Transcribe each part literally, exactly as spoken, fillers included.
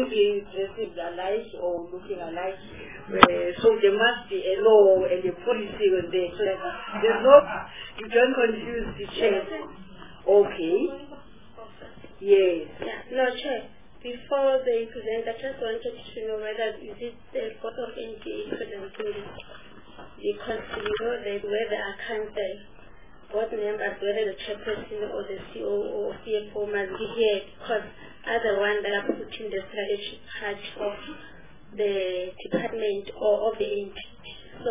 be dressing alike or looking alike. Uh, so there must be a law and a policy on there. So that there's no, you don't confuse the chair. Okay. Yes. Yeah, no, Chair. Before they present, I just wanted to know whether is it the Board of N G A presenting this? Because you know that where the council board members, whether the chairperson or the C O O or C F O must be here, because are the ones that are putting the strategy part of the department or of the entity. So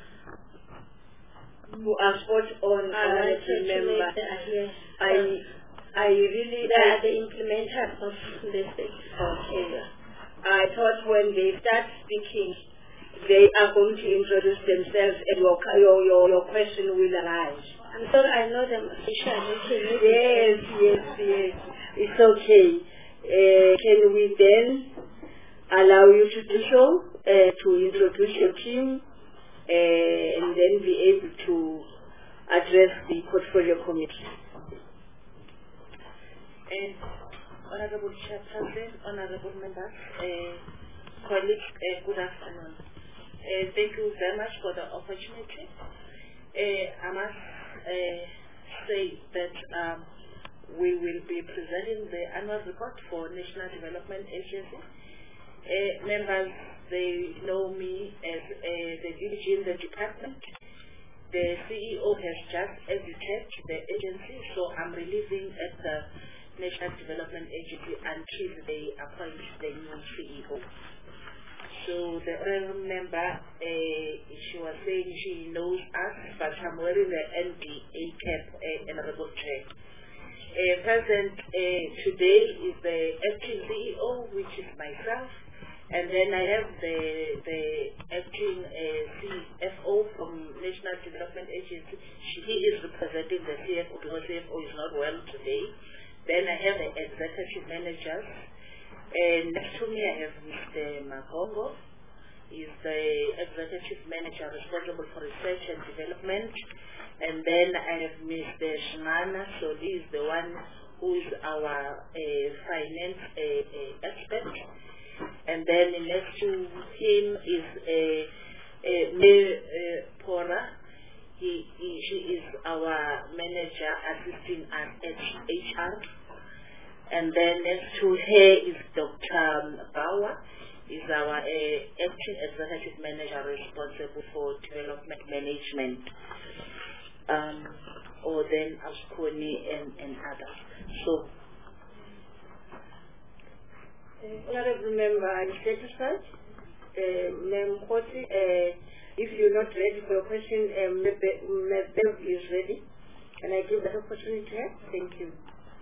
who are spot on, I wanted to remember. Here. I I really they are the implementers of this thing. Okay. I thought when they start speaking, they are going to introduce themselves and your your your, your question will arise. I'm sorry, I know them officially. Yes, yes, yes. It's okay. Uh, can we then allow you to do so, uh, to introduce your team, uh, and then be able to address the portfolio committee? Uh, Honorable Chairperson, Honorable Members, uh, colleagues, uh, good afternoon. Uh, thank you very much for the opportunity. Uh, I must uh, say that um, we will be presenting the annual report for National Development Agency. Uh, members, they know me as uh, the D G in the department. The C E O has just exited the agency, so I'm relieving at the National Development Agency until they appoint the new C E O. So the honorable member, uh, she was saying she knows us, but I'm wearing the N D A cap, uh, Honorable Chair. Uh, present uh, today is the acting C E O, which is myself, and then I have the the acting uh, C F O from National Development Agency. She, he is representing the C F O because C F O is not well today. Then I have the executive managers. And next to me I have Mister Magongo. He's the executive manager responsible for research and development. And then I have Mister Shimana, so he is the one who is our uh, finance uh, uh, expert. And then next to him is uh, uh, Mayor uh, Pora. He, he, she is our manager assisting at H R. And then next to her is Doctor Bauer, is our uh, acting executive manager responsible for development management, um, or then Asconi and, and others. So, honorable member, I'm satisfied. Uh, Ma'am Koti, uh, if you're not ready for your question, um, Bev is ready. Can I give that opportunity to her? Thank you.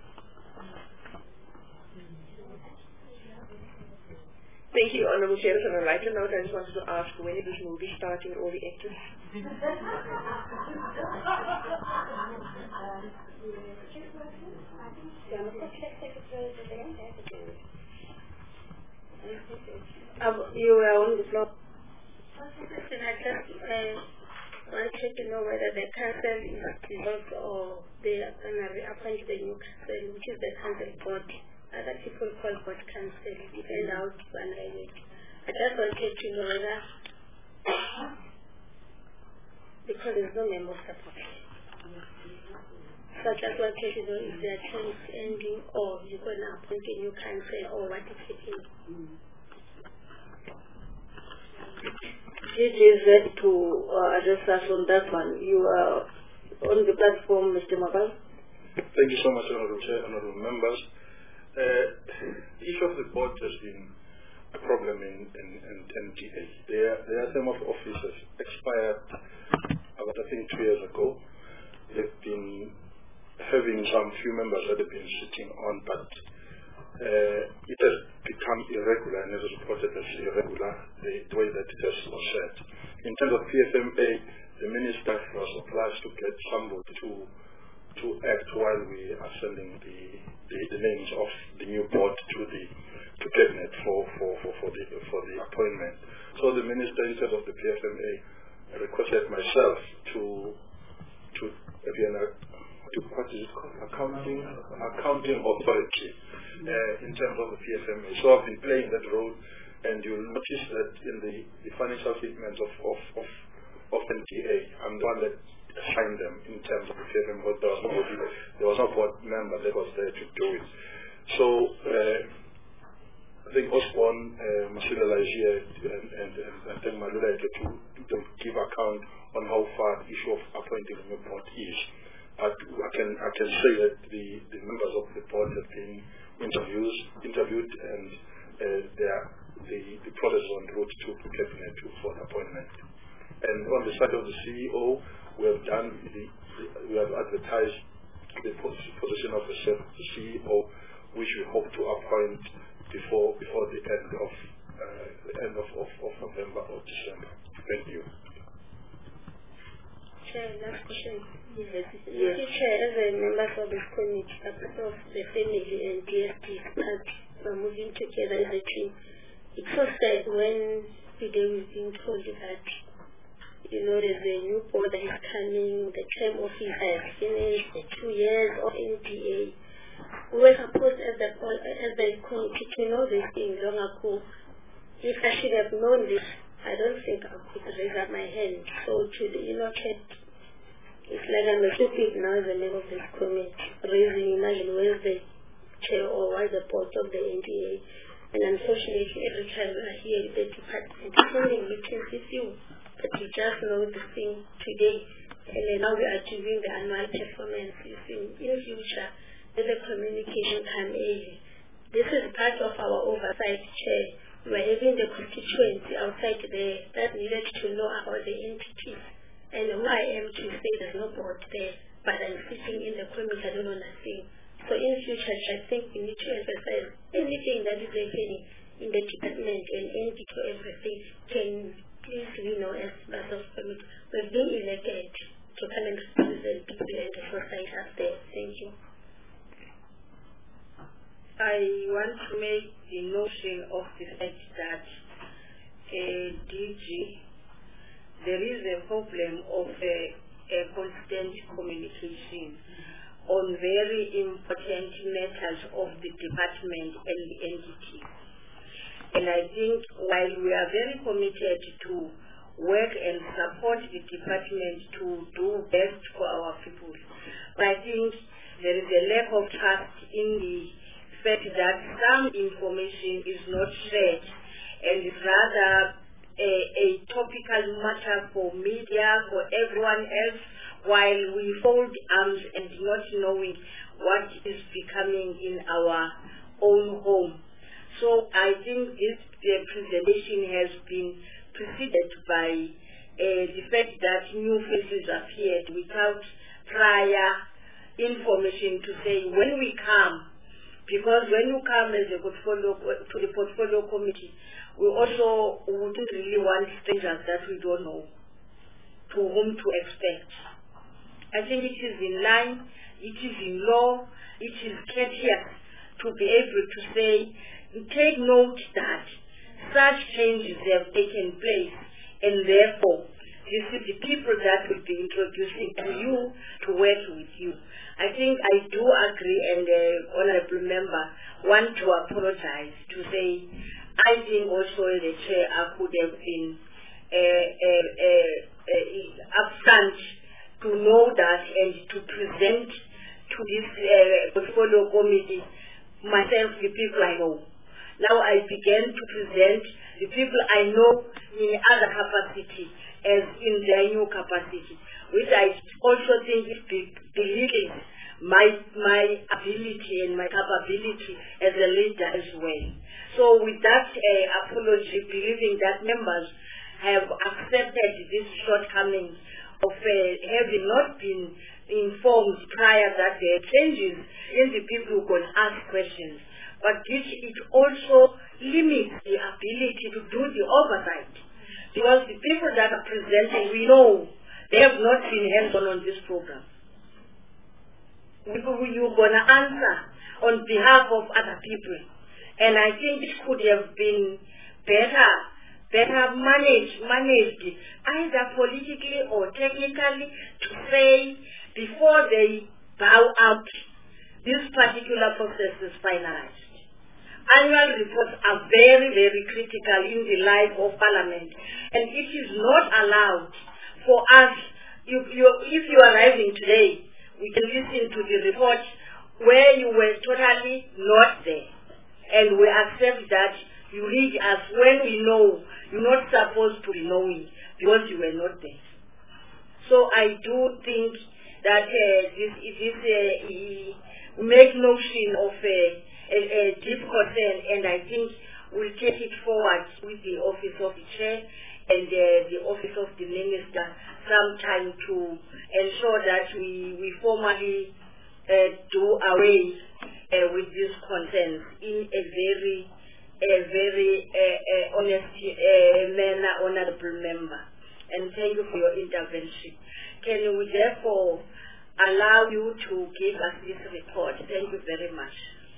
Thank you, Honorable Chair. On a lighter note, I just wanted to ask when is this movie starting, all the actors? Um, you are on the floor. Listen, I just uh, wanted to know whether the council is involved or they are going to reappoint the new council, which is the council board. Other people call board council, depend out when I wait. I just wanted to know whether, because there's no member support. So I just wanted to know if their term is ending or you're going to appoint a new council or what is happening. It is ready to uh, address us on that one. You are on the platform, Mister Mabal. Thank you so much, Honorable Chair, Honorable Members. Uh, each of the boards has been a problem in, in, in N G A. Their, their term of office has expired about, I think, two years ago. They've been having some few members that have been sitting on, but uh, it has become irregular and is reported as irregular, the, the way that it has was said. In terms of P F M A, the Minister was obliged to get somebody to to act while we are sending the, the, the names of the new board to the to cabinet for, for, for, for the for the appointment. So the Minister, instead of the P F M A, requested myself to to again uh, what is it called, accounting, accounting authority uh, in terms of the P F M A. So I've been playing that role, and you'll notice that in the, the financial statements of, of, of, of N T A, I'm the one that signed them in terms of the P F M A. There was nobody, there was no board member that was there to do it. So uh, I think Osborne, uh, Masilela is here, and, and, and, and then Malula to, to give account on how far the issue of appointing a board is. I, I can I can say that the, the members of the board have been interviews, interviewed, and uh, they are, the, the process is on route to, to cabinet for an appointment. And on the side of the C E O, we have done the, the we have advertised the position of the C E O, which we hope to appoint before before the end of uh, the end of, of, of November or December. Thank you. Chair, last question. Yes. Yes. Chair, as a member of this committee, a part of the family and D S P party, we're moving together as a team. It's so sad when today we've been told that, you know, there's a new board that is coming, the term of it has finished, the two years of N P A. We were supposed as the, as the committee to know this thing long ago. If I should have known this, I don't think I could raise up my hand. So to the, you know, check. It's like I'm a stupid now as a member of this committee, raising, imagine where's the chair or where's the board of the N P A. And unfortunately, every time I hear the department attending meetings with you, but you just know the thing today, and then now we are doing the annual performance. You think in future, let the communication come early. This is part of our oversight chair. We are having the constituency outside there that needed to know about the entities. And who I am to say there's no board there, but I'm sitting in the committee, I don't know nothing. So in future, I think we need to emphasize anything that is happening in the department and anything to everything can please we know as members of committee. We've been elected to come and represent people and the society up there. Thank you. I want to make the notion of the fact that uh, D G, there is a problem of a, a constant communication on very important matters of the department and the entity. And I think while we are very committed to work and support the department to do best for our people, but I think there is a lack of trust in the fact that some information is not shared and is rather a, a topical matter for media, for everyone else, while we fold arms and not knowing what is becoming in our own home. So I think this uh, presentation has been preceded by uh, the fact that new faces appeared without prior information to say when we come, because when you come as a portfolio to the portfolio committee, we also wouldn't really want strangers that we don't know to whom to expect. I think it is in line, it is in law, it is courteous to be able to say, take note that such changes have taken place, and therefore, this is the people that will be introducing to you to work with you. I think I do agree, and the uh, honorable member want to apologize to say, I think also the chair I could have been uh, uh, uh, uh, upfront to know that and to present to this uh, portfolio committee myself, the people I know. Now I began to present the people I know in other capacity as in their new capacity, which I also think is belittling my my ability and my capability as a leader as well. So with that uh, apology, believing that members have accepted these shortcomings of uh, having not been informed prior that there are changes in the people who can ask questions, but which it also limits the ability to do the oversight. Because the people that are presenting, we know they have not been hands-on on this program. You're going to answer on behalf of other people. And I think it could have been better, better managed, managed either politically or technically to say before they bow out. This particular process is finalized. Annual reports are very, very critical in the life of Parliament, and it is not allowed for us, you, you, if you are arriving today, we can listen to the report where you were totally not there, and we accept that you read us when we know you're not supposed to be knowing because you were not there. So I do think that uh, this, this uh, make notion of uh, a, a deep concern, and I think we'll take it forward with the office of the chair and uh, the office of the minister sometime to ensure that we, we formally uh, do away uh, with these concerns in a very, a very uh, uh, honest uh, manner, honorable member. And thank you for your intervention. Can we therefore allow you to give us this report? Thank you very much.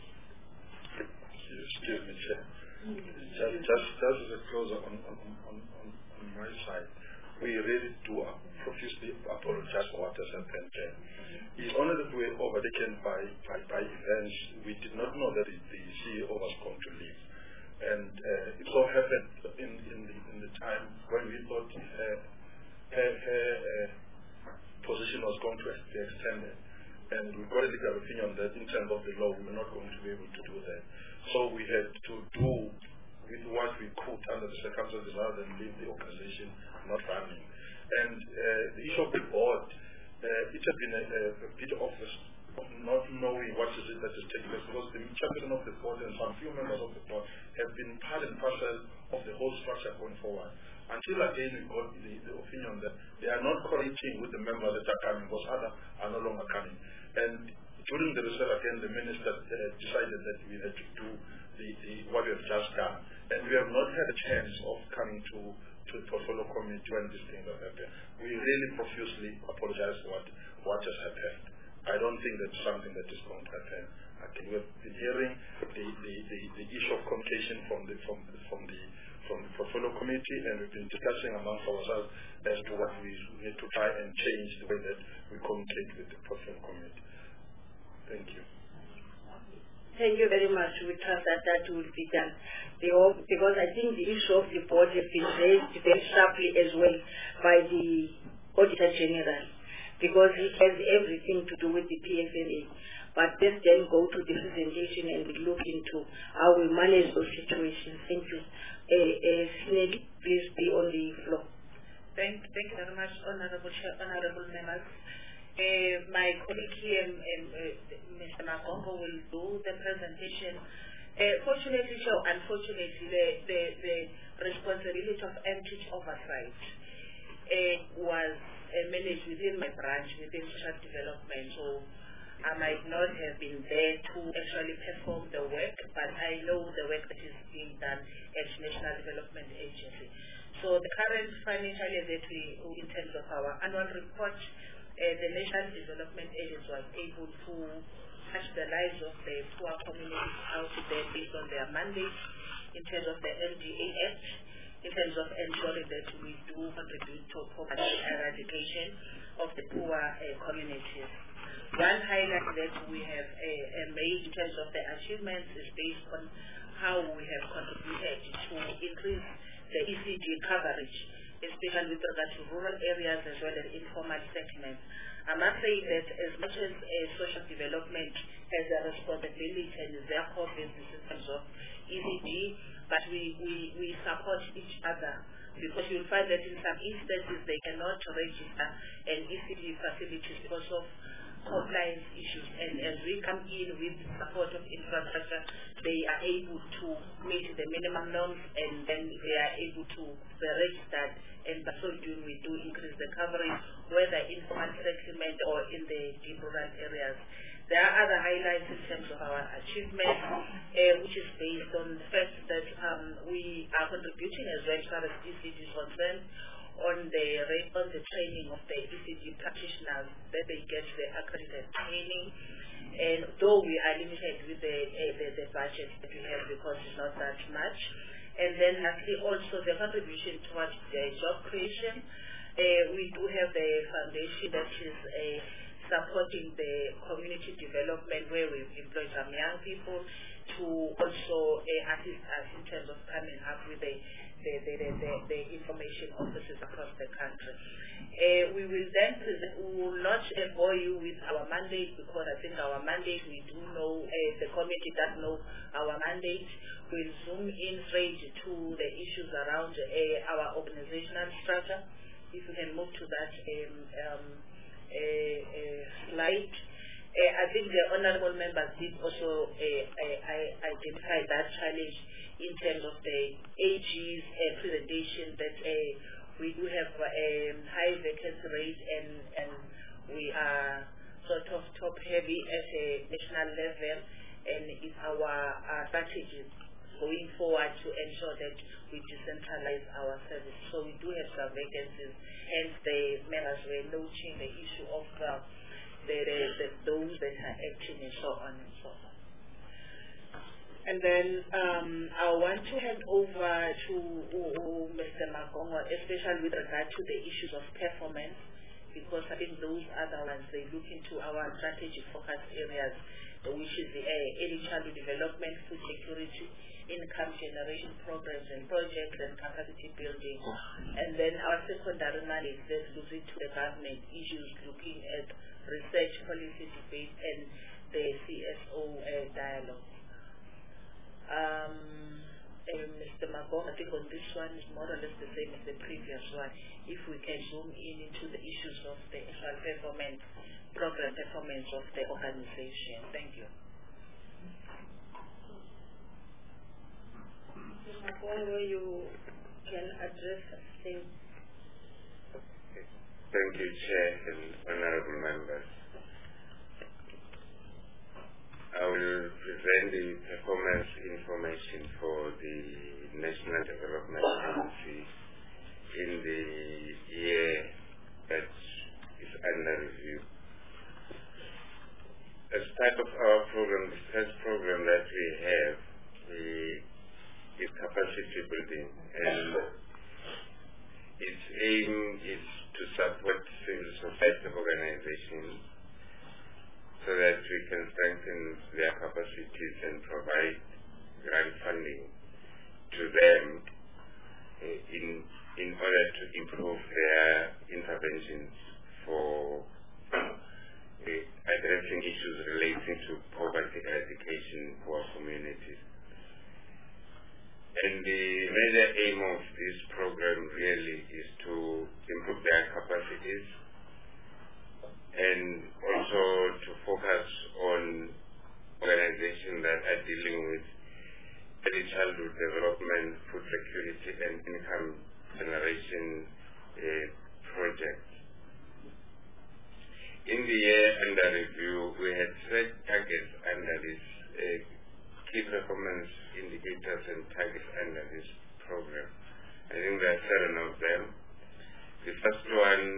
Excuse me, Chair. Just, just, just as a closer on, on, on, on, on my side, we really do profusely apologize for what has happened. It's only that we were overtaken by, by, by events. We did not know that the, the C E O was going to leave. And uh, it so happened in, in, the, in the time when we thought her, her, her uh, position was going to be extended. And we got a legal opinion that in terms of the law, we were not going to be able to do that. So we had to do with what we could under the circumstances rather than leave the organization not running. And uh, the issue of the board, uh, it has been a, a bit of, a, of not knowing what is it that is taking place, because the chairman of the board and some few members of the board have been part and parcel of the whole structure going forward. Until again we got the, the opinion that they are not collaborating with the members that are coming, because others are no longer coming. And during the research again, the minister uh, decided that we had to do the, the, what we have just done. And we have not had a chance of coming to, to the portfolio committee when these things have happened. We really profusely apologize for what, what has happened. I don't think that's something that is going to happen. Okay, we have been hearing the, the, the, the issue of communication from the, from, from, the, from the portfolio committee, and we've been discussing amongst ourselves as to what we need to try and change the way that we communicate with the portfolio committee. Thank you. Thank you very much. We trust that that will be done. Because I think the issue of the board has been raised very sharply as well by the Auditor General, because it has everything to do with the P F N A. But let's then go to the presentation and we look into how we manage those situations. Thank you. Uh, uh, Snelly, please be on the floor. Thank, thank you very much, Honorable Chair, Honorable Members. Uh, my colleague here, um, uh, Mister Magongo, will do the presentation. Uh, fortunately, so unfortunately, the, the, the responsibility of M T oversight uh, was uh, managed within my branch, within social development. So I might not have been there to actually perform the work, but I know the work that is being done at National Development Agency. So the current financial year that we, in terms of our annual report, Uh, the National Development Agency was able to touch the lives of the poor communities out there based on their mandate in terms of the N D A Act, in terms of ensuring that we do contribute to poverty eradication of the poor uh, communities. One highlight that we have uh, uh, made in terms of the achievements is based on how we have contributed to increase the E C D coverage, especially with regard to rural areas as well as informal settlements. I must say that as much as uh, social development has a responsibility and is their core business in terms of E C D, but we, we, we support each other, because you'll find that in some instances they cannot register an E C D facilities because of compliance issues, and as we come in with the support of infrastructure, they are able to meet the minimum norms, and then they are able to be registered, and by so doing we do increase the coverage, whether informal settlement or in the deep rural areas. There are other highlights in terms of our achievement, uh, which is based on the fact that um, we are contributing as well as far as E C D is concerned on the on the training of the E C D practitioners, that they get the accredited training. And though we are limited with the, uh, the the budget that we have, because it's not that much. And then lastly, also the contribution towards the job creation. Uh, we do have the foundation that is uh, supporting the community development where we've employed some young people to also uh, assist us in terms of coming up with the, the, the, the, the, the information offices across the country. Uh, we will then present, we will not uh, bore you with our mandate, because I think our mandate, we do know, uh, the committee does know our mandate. We'll zoom in straight to the issues around uh, our organizational structure. If we can move to that um, um, uh, uh, slide. Uh, I think the honorable members did also uh, uh, identify that challenge in terms of the A G's uh, presentation, that uh, we do have a um, high vacancy rate, and, and we are sort of top heavy at a national level, and it's our uh, strategy going forward to ensure that we decentralize our service. So we do have some vacancies, hence the members were noting the issue of uh, the, the, the, those that are acting and so on and so on. And then um, I want to hand over to uh, Mister Magongo, especially with regard to the issues of performance, because I think those are the ones they look into our strategic focus areas, which is the uh, early childhood development, food security, income generation programs and projects, and capacity building. And then our secondary mandate that looks into the government issues, looking at research, policy debate, and the C S O uh, dialogue. Um, uh, Mister Magongo, I think on this one is more or less the same as the previous one. If we can zoom in into the issues of the actual performance, program performance of the organization. Thank you. Mister Magongo, you can address things. Thank you, Chair and honorable members. I will present the performance information for the National Development Agency in the year that is under review. As part of our program, the first program that we have we, is capacity building, and its aim is to support civil society organizations so that we can strengthen their capacities and provide grant funding to them uh, in in order to improve their interventions for uh, addressing issues relating to poverty eradication for our communities. And the major aim of this program really is to improve their capacities, and also to focus on organizations that are dealing with early childhood development, food security, and income generation uh, projects. In the year under review, we had set targets under this uh, key performance indicators and targets under this program. I think there are seven of them. The first one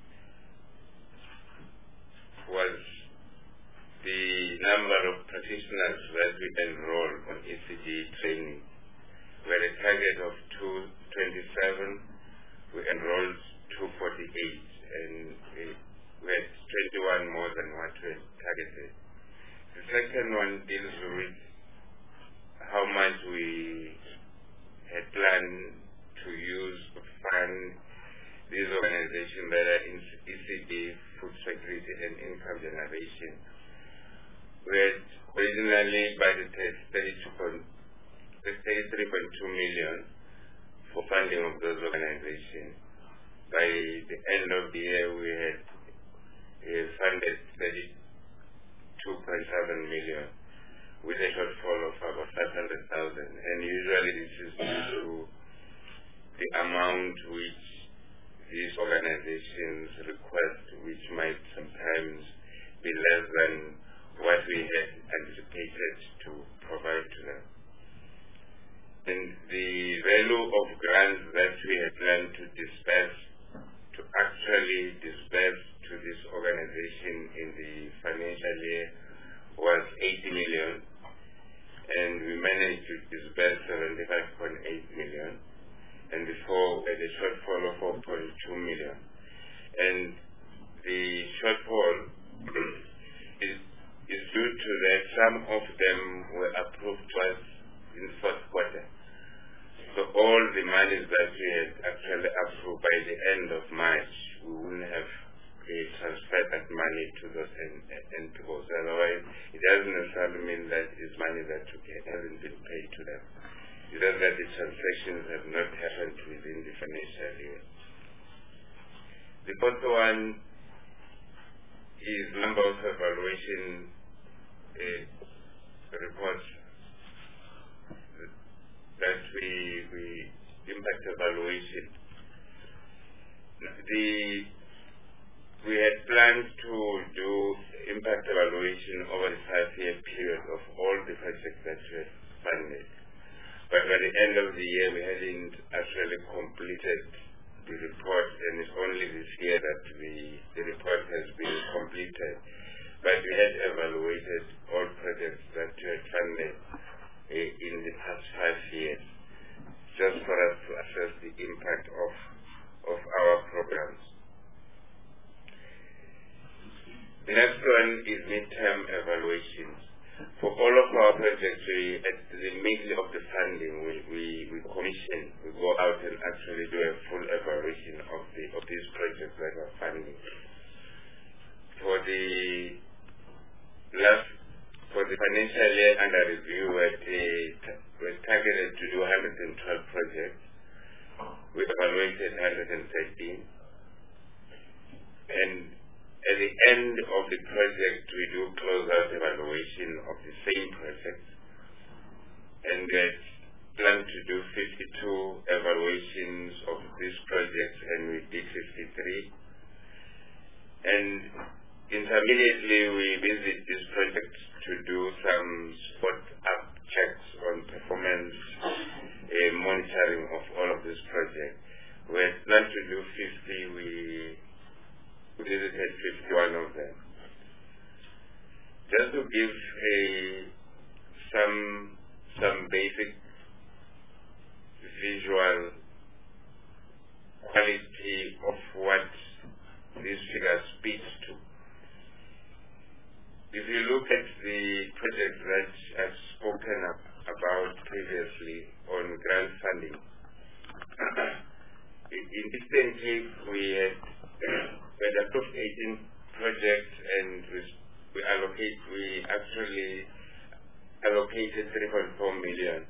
was the number of practitioners that we enroll on E C D training. We had a target of two twenty-seven, we enrolled two forty-eight, and we, we had twenty-one more than what we had targeted. The second one deals with how much we had planned to use to fund these organizations that are in E C D, food security, and income generation. We had originally budgeted thirty-three point two million for funding of those organizations. By the end of the year, we had uh, funded thirty-two point seven million, with a shortfall of about five hundred thousand. And usually this is due to the amount which these organizations request, which might sometimes be less than what we had anticipated to provide to them. And the value of grants that we had planned to disperse, to actually disperse to this organization in the financial year, was eighty million, and we managed to disperse seventy-five point eight million, and before uh, the shortfall of four point two million. And the shortfall to that, some of them were approved twice in the fourth quarter. So all the monies that we had actually approved by the end of March, we wouldn't have uh, transferred that money to those N P Os. Otherwise, it doesn't necessarily mean that it's money that hasn't been paid to them. It's just that the transactions have not happened within the financial year. The fourth one is number of evaluation uh, reports that we, we impact evaluation. The, we had planned to do impact evaluation over the five-year period of all the projects that we had funded. But by the end of the year, we hadn't actually completed the report, and it's only this year that we, the report has been completed. But we had evaluated all projects that we had funded in the past five years, just for us to assess the impact of, of our programs. The next one is midterm evaluations. For all of our projects, we, at the middle of the funding, we, we, we commission, we go out and actually do a full evaluation of, the, of these projects that are funding. For the last For the financial year under review, we were targeted to do one hundred twelve projects. We evaluated one hundred thirteen. And at the end of the project, we do close-out evaluation of the same project. And we plan to do fifty-two evaluations of these projects, and we did fifty-three. And intermediately, we visit these projects to do some spot-up checks on performance uh, monitoring of all of these projects. We had planned to do fifty, we, we visited fifty-one of them. Just to give a, some, some basic visual quality of what these figures speak to. If you look at the projects that I've spoken up about previously on grant funding, in Eastern Cape we had, we had approved eighteen projects, and we, we allocate we actually allocated three point four million.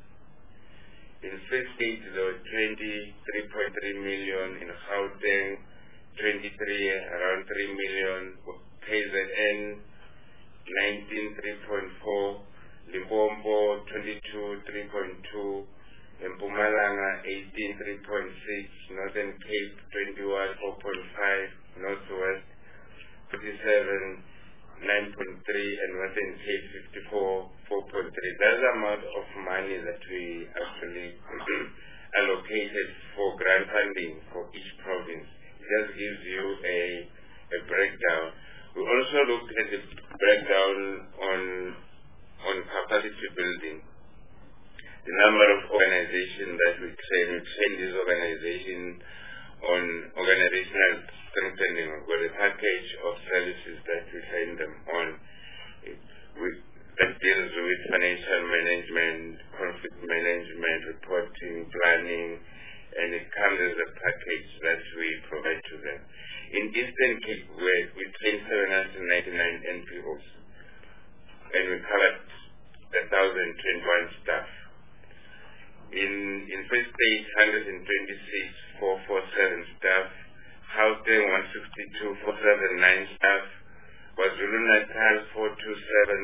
In Free State there were twenty-three point three million, in Gauteng twenty-three, around three million, K Z N nineteen, three point four, Limpopo twenty-two, three point two, Mpumalanga eighteen, three point six, Northern Cape twenty-one, four point five, Northwest fifty-seven, nine point three, and Western Cape fifty-four, four point three. That's the amount of money that we actually allocated for grant funding for each province. It just gives you a, a breakdown. We also looked at the breakdown on on capacity building. The number of organizations that we train, we train these organizations on organizational strengthening, with a package of services that we train them on. We, that deals with financial management, conflict management, reporting, planning, and it comes as a package that we provide to them. In Eastern Cape, where we trained seven hundred ninety-nine N P Os, and we covered one thousand twenty-one staff. In in Free State, one hundred twenty-six, four hundred forty-seven staff. Gauteng, one hundred sixty-two, four hundred seventy-nine staff. KwaZulu-Natal, four hundred twenty-seven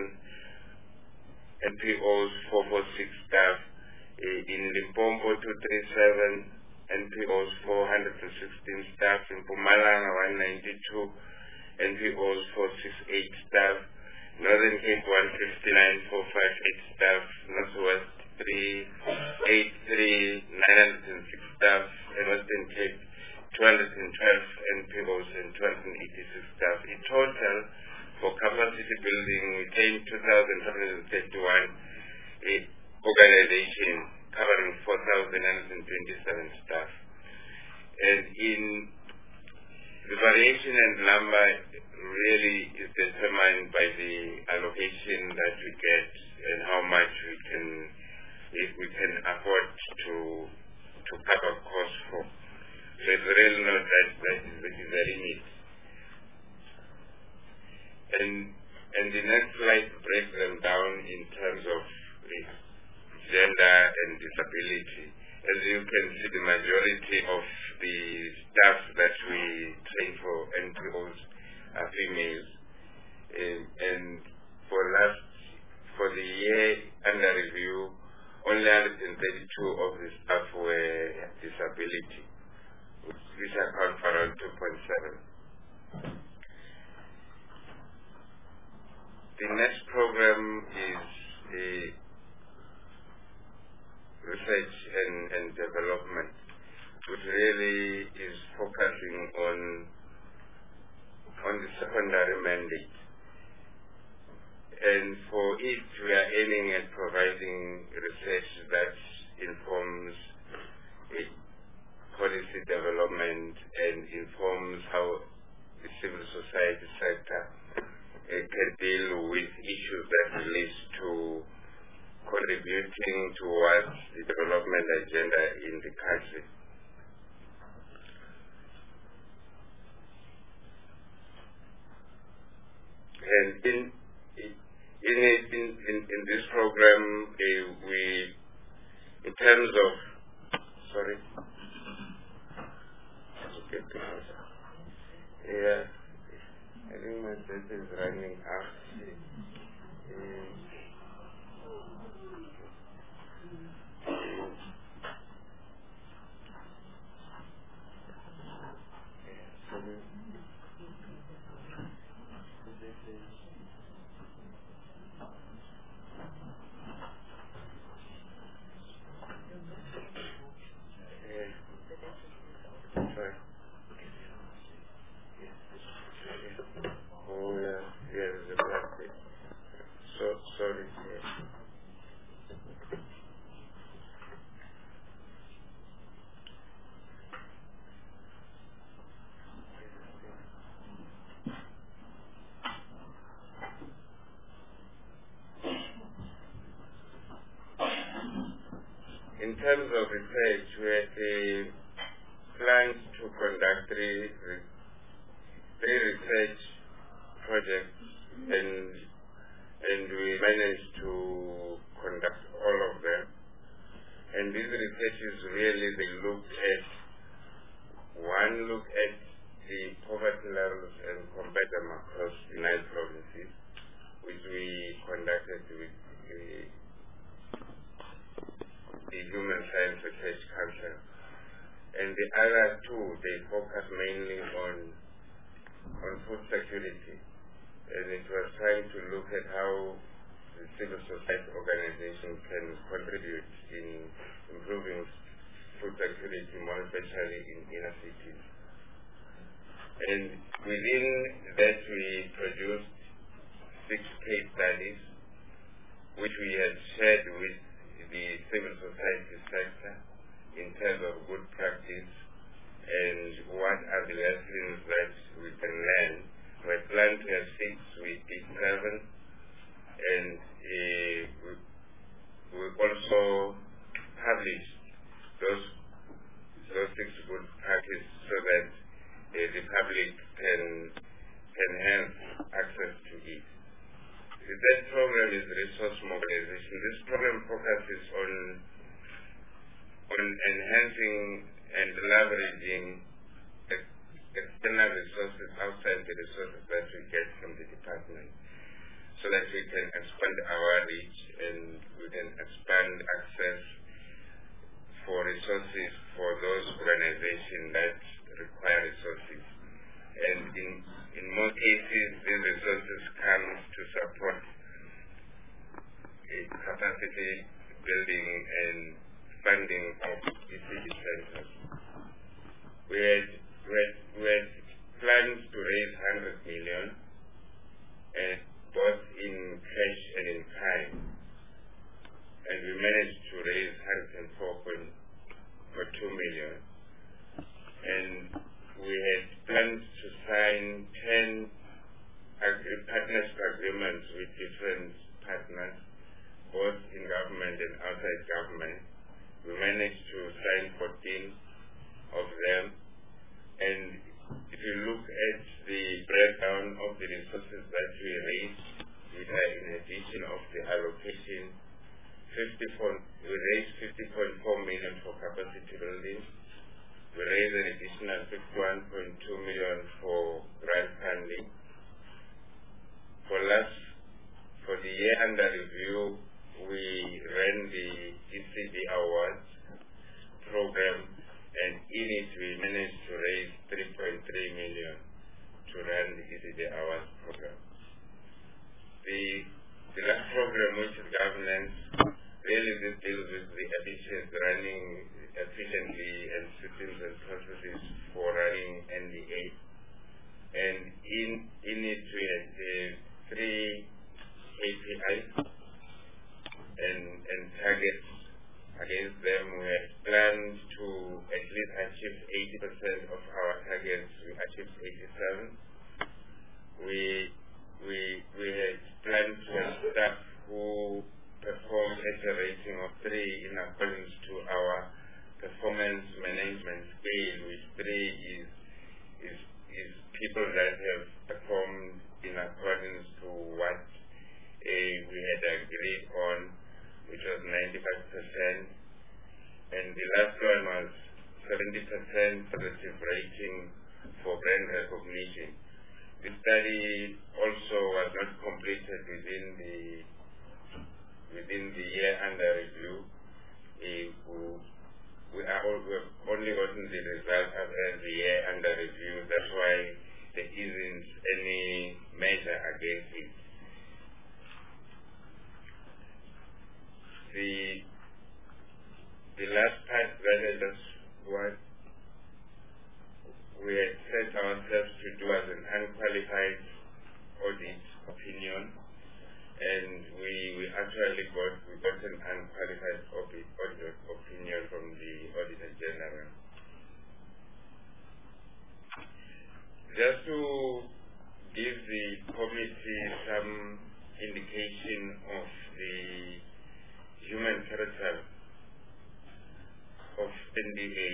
N P Os, four hundred forty-six staff. In Limpopo, two hundred thirty-seven N P Os, four hundred sixteen staff. In Mpumalanga, one hundred ninety-two N P Os, four hundred sixty-eight staff. Northern Cape, one hundred fifty-nine, four hundred fifty-eight staff. Northwest, three hundred eighty-three, nine hundred six staff. And Western Cape, two hundred twelve N P Os and two hundred eighty-six staff. In total, for capacity building, we trained two thousand one hundred thirty-one organizations covering four thousand one hundred twenty-seven staff. And in The variation in number really is determined by the allocation that we get and how much we can, if we can afford to to cover costs for. So it's really not that that is the limit. And and the next slide breaks them down in terms of gender and disability. As you can see, the majority of the staff that we train for N P Os are females. And, and for last, for the year under review, only one hundred thirty-two of the staff were disability, which account for around two point seven. The next program is the research and, and development, which really is focusing on on the secondary mandate. And for it, we are aiming at providing research that informs it, policy development and informs how the civil society sector uh, can deal with issues that relate to contributing towards the development agenda in the country. And in in in, in, in this program, uh, we, in terms of, sorry, okay, yeah, I think my data is running out. Uh, In terms of research, we had a plan to conduct three, three research projects, and and we managed to conduct all of them. And these researches really, they looked at, one look at the poverty levels and compare them across the nine provinces, which we conducted with the the Human Science Research Council. And the other two, they focus mainly on on food security. And it was trying to look at how the civil society organization can contribute in improving food security, more especially in inner cities. And within that, we produced six case studies, which we had shared with the civil society sector in terms of good practice and what are the lessons that we can learn. We had planned to have six, we did seven, and uh, we, we also published those those six good practices so that uh, the public can can have access to it. That program is resource mobilization. This program focuses on on enhancing and leveraging ex external resources outside the resources that we get from the department, so that we can expand our reach and we can expand access for resources for those organizations that require resources. And in In most cases, these resources come to support a capacity building and funding of E C D centers. We had, we had, we had plans to raise one hundred million, and both in cash and in kind. And we managed to raise one hundred four point two million. And we had plans to capacity building. We raised an additional fifty-one point two million for grant funding. For last, for the year under review, we ran the E C D Awards program, and in it we managed to raise three point three million to run the E C D Awards program. The, the last program, which is governance, really this deals with the efficient running efficiently and systems and processes for running N D A. And in, in it we had uh, three K P Is and, and targets. Against them, we had planned to at least achieve eighty percent of our targets. We achieved eighty-seven. We, we, we had planned to have staff who perform at a rating of three in accordance to our performance management scale, which three is, is, is people that have performed in accordance to what uh, we had agreed on, which was ninety-five percent, and the last one was seventy percent positive rating for brand recognition. The study also was not completed within the within the year under review. Uh, we, are all, we have only gotten the result after the year under review. That's why there isn't any measure against it. The, the last part that I just want, we had set ourselves to do as an unqualified audit opinion, and we, we actually got, we got an unqualified audit, audit opinion from the Auditor General. Just to give the committee some indication of the human capital of N D A.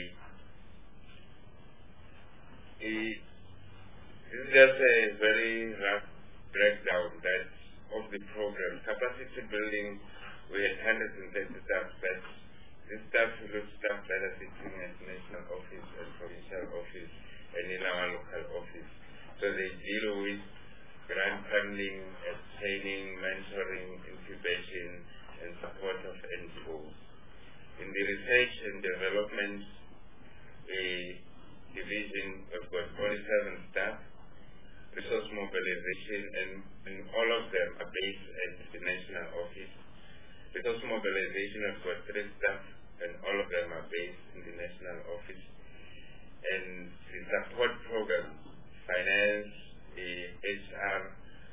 This is just a very rough breakdown that of the program. Capacity building, we had one hundred thirty staff. That this staff includes staff that are sitting at national office and provincial office and in our local office. So they deal with grant funding, training, mentoring, incubation, and support of N G Os. In the research and development uh, division, we've got forty-seven staff, resource mobilization, and, and all of them are based at the national office. Resource mobilization, we've got three staff, and all of them are based in the national office. And the support program, finance, uh, H R,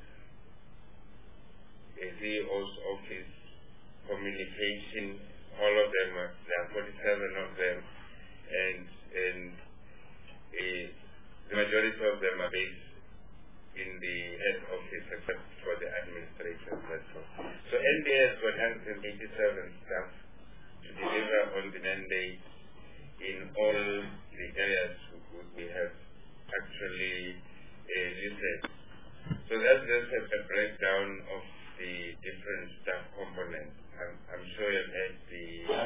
a C E O's office, communication, all of them, are, there are forty-seven of them, and, and uh, the majority of them are based in the head office except for the administration platform. So N D A has got one hundred eighty-seven staff to deliver on the mandate in all the areas we have actually uh, listed. So that's just a, a breakdown of the different staff components. I'm, I'm sure you've had the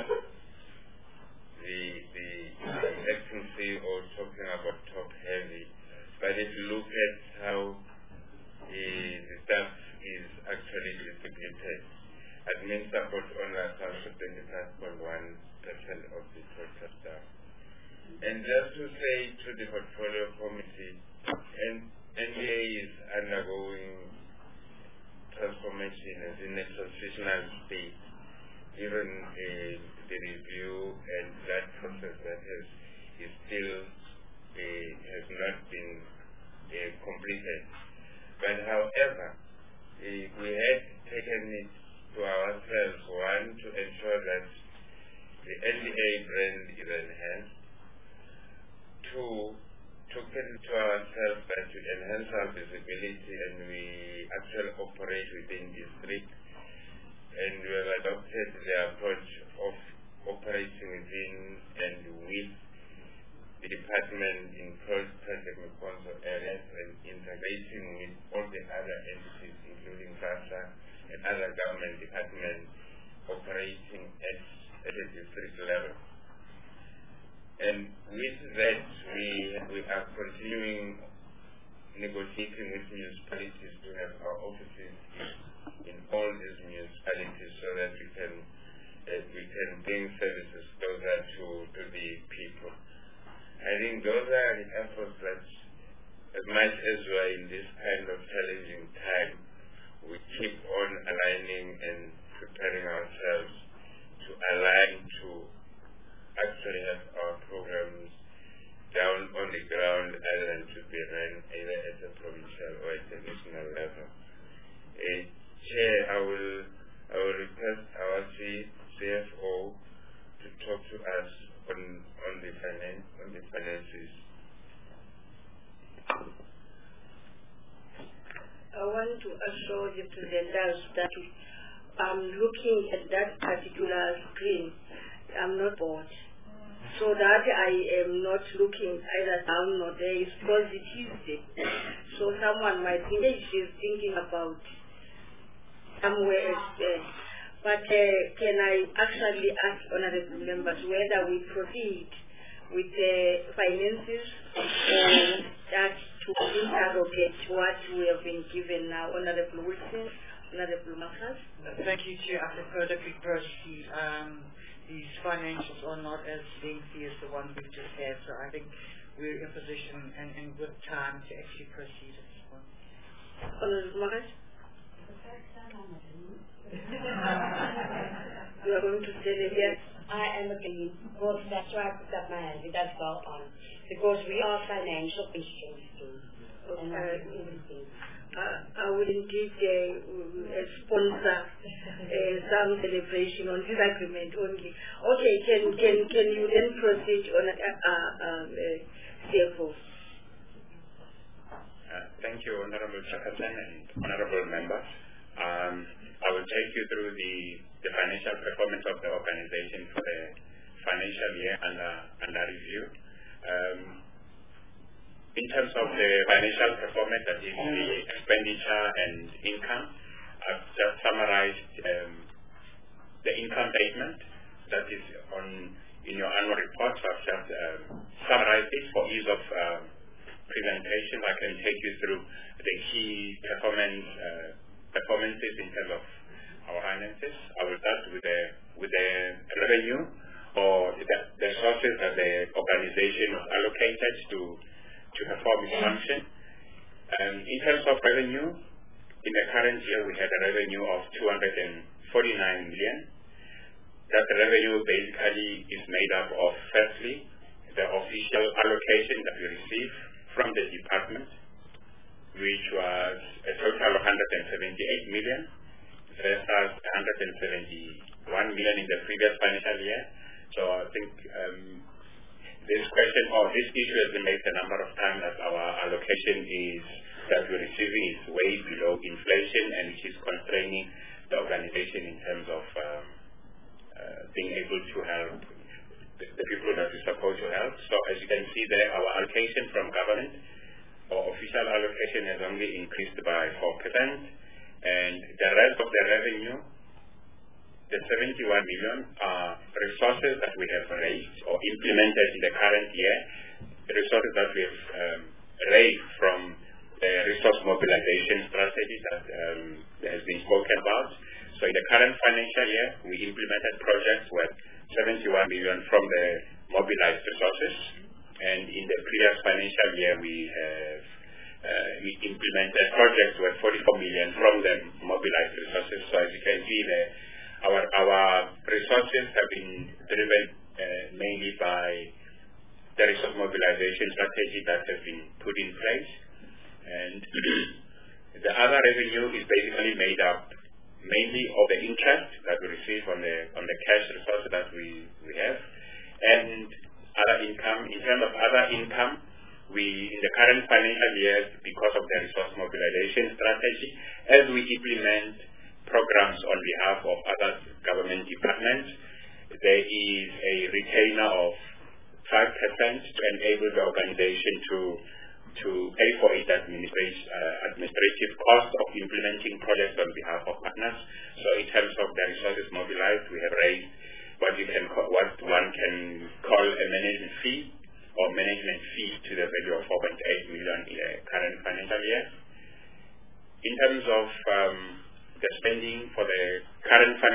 the the, the acting C E O talking about top heavy, but if you look at how the, the staff is actually distributed, admin support only accounts for twenty-five point one percent of the total staff. And just to say to the portfolio committee, N D A is undergoing transformation as in a transitional state, given uh, the review and that process that has, is still uh, has not been uh, completed. But however, uh, we had taken it to ourselves, one, to ensure that the N D A brand is enhanced, two, took it to ourselves that to enhance our visibility and we actually operate within district, and we have adopted the approach of operating within and with the department in cross-project responsible areas and integrating with all the other entities including SASSA and other government departments operating at, at a district level. that we we are continuing negotiating with municipalities to have our offices in all these municipalities so that we can uh, we can bring services closer to, to the people. I think those are the efforts that, as much as we are in this kind of challenging time, we keep on aligning and preparing ourselves to align to actually have our programs down on the ground rather than to be run either at a provincial or at a national level. Uh, Chair, I will I will request our C F O to talk to us on on the finance on the finances. I want to assure the presenters that I'm looking at that particular screen. I'm not bored. So that I am not looking either down or there is positive. So someone might think hey, she's thinking about somewhere else there. But uh, can I actually ask honorable members whether we proceed with the finances or start to interrogate what we have been given now? Honorable Wilson, Honorable Makhas. Thank you, Chair. I prefer that we proceed. Um, these financials are not as lengthy as the one we've just had, so I think we're in position and, and with time to actually proceed at this point. Honorable Makhas? You are going to say that yes? I am agreeing. Because that's why I put up my hand. It does go on. Because we are financial instruments too. And uh, everything. Uh, I will indeed uh, sponsor uh, some celebration on this agreement only. Okay, can can can you then proceed on uh, uh, uh, C F O? Uh, thank you, Honorable Chairperson and Honorable Members. Um, I will take you through the, the financial performance of the organization for the financial year under, under review. Um, in terms of the financial performance, that is the expenditure and income, I've just summarized um, the income statement that is on in your annual report. So I've just um, summarized it for ease of um, presentation. I can take you through the key performance uh, performances in terms of our finances. I will start with the with the revenue or the, the sources that the organization was allocated to to perform its function. Um, in terms of revenue, in the current year we had a revenue of two hundred forty-nine million. That revenue basically is made up of, firstly, the official allocation that we received from the department, which was a total of one hundred seventy-eight million, versus one hundred seventy-one million in the previous financial year. So I think um, this question or this issue has been raised a number of times as our allocation is that we're receiving is way below inflation and which is constraining the organization in terms of um, uh, being able to help the, the people that we're supposed to help. So as you can see there, our allocation from government or official allocation has only increased by four percent, and the rest of the revenue, the seventy-one million, are resources that we have raised or implemented in the current year, the resources that we have um, raised from the resource mobilization strategy that um, has been spoken about. So in the current financial year, we implemented projects worth seventy-one million from the mobilized resources, and in the previous financial year, we have uh, we implemented projects worth forty-four million from the mobilized resources. So as you can see there, our our resources have been driven uh, mainly by the resource mobilization strategy that has been put in place, and the other revenue is basically made up mainly of the interest that we receive on the on the cash resources that we we have, and other income. In terms of other income, we in the current financial year, because of the resource mobilization strategy, as we implement programs on behalf of other government departments, there is a retainer of five percent to enable the organization to to pay for its administrative, uh, administrative cost of implementing projects on behalf of partners. So in terms of the resources mobilized, we have raised what you can call, what one can call a management fee or management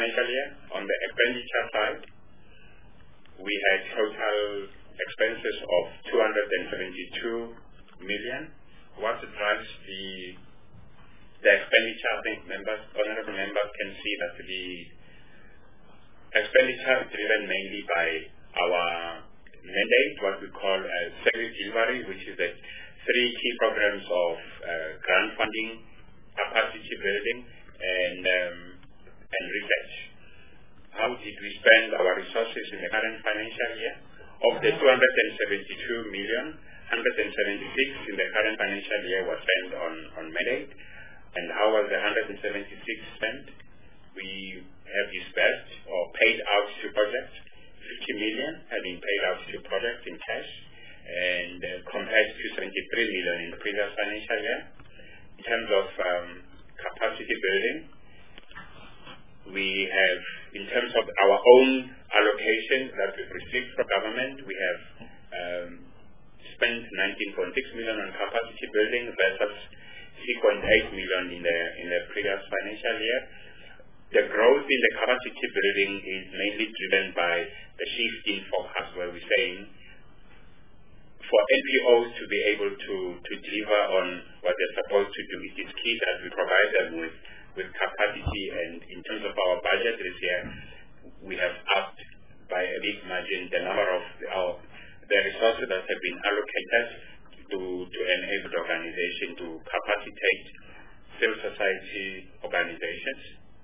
financial year. On the expenditure side, we had total expenses of two hundred seventy-two million. What drives the the expenditure? I think members, honorable members can see that the expenditure is driven mainly by our mandate, what we call uh, service delivery, which is the three key programs of uh, grant funding, capacity building, and um, and research. How did we spend our resources in the current financial year? Of the two hundred seventy-two million, one hundred seventy-six in the current financial year was spent on, on mandate. And how was the one hundred seventy-six spent? We have dispersed or paid out to projects. fifty million have been paid out to projects in cash, and uh, compared to seventy-three million in the previous financial year. In terms of um, capacity building, we have, in terms of our own allocation that we've received from government, we have um, spent nineteen point six million on capacity building versus three point eight million in the in the previous financial year. The growth in the capacity building is mainly driven by the shift in focus, where we're saying for N P Os to be able to, to deliver on what they're supposed to do, it is key that we provide them with, with capacity. And in terms of our budget this year, we have upped by a big margin the number of our, the resources that have been allocated to, to enable the organization to capacitate civil society organizations.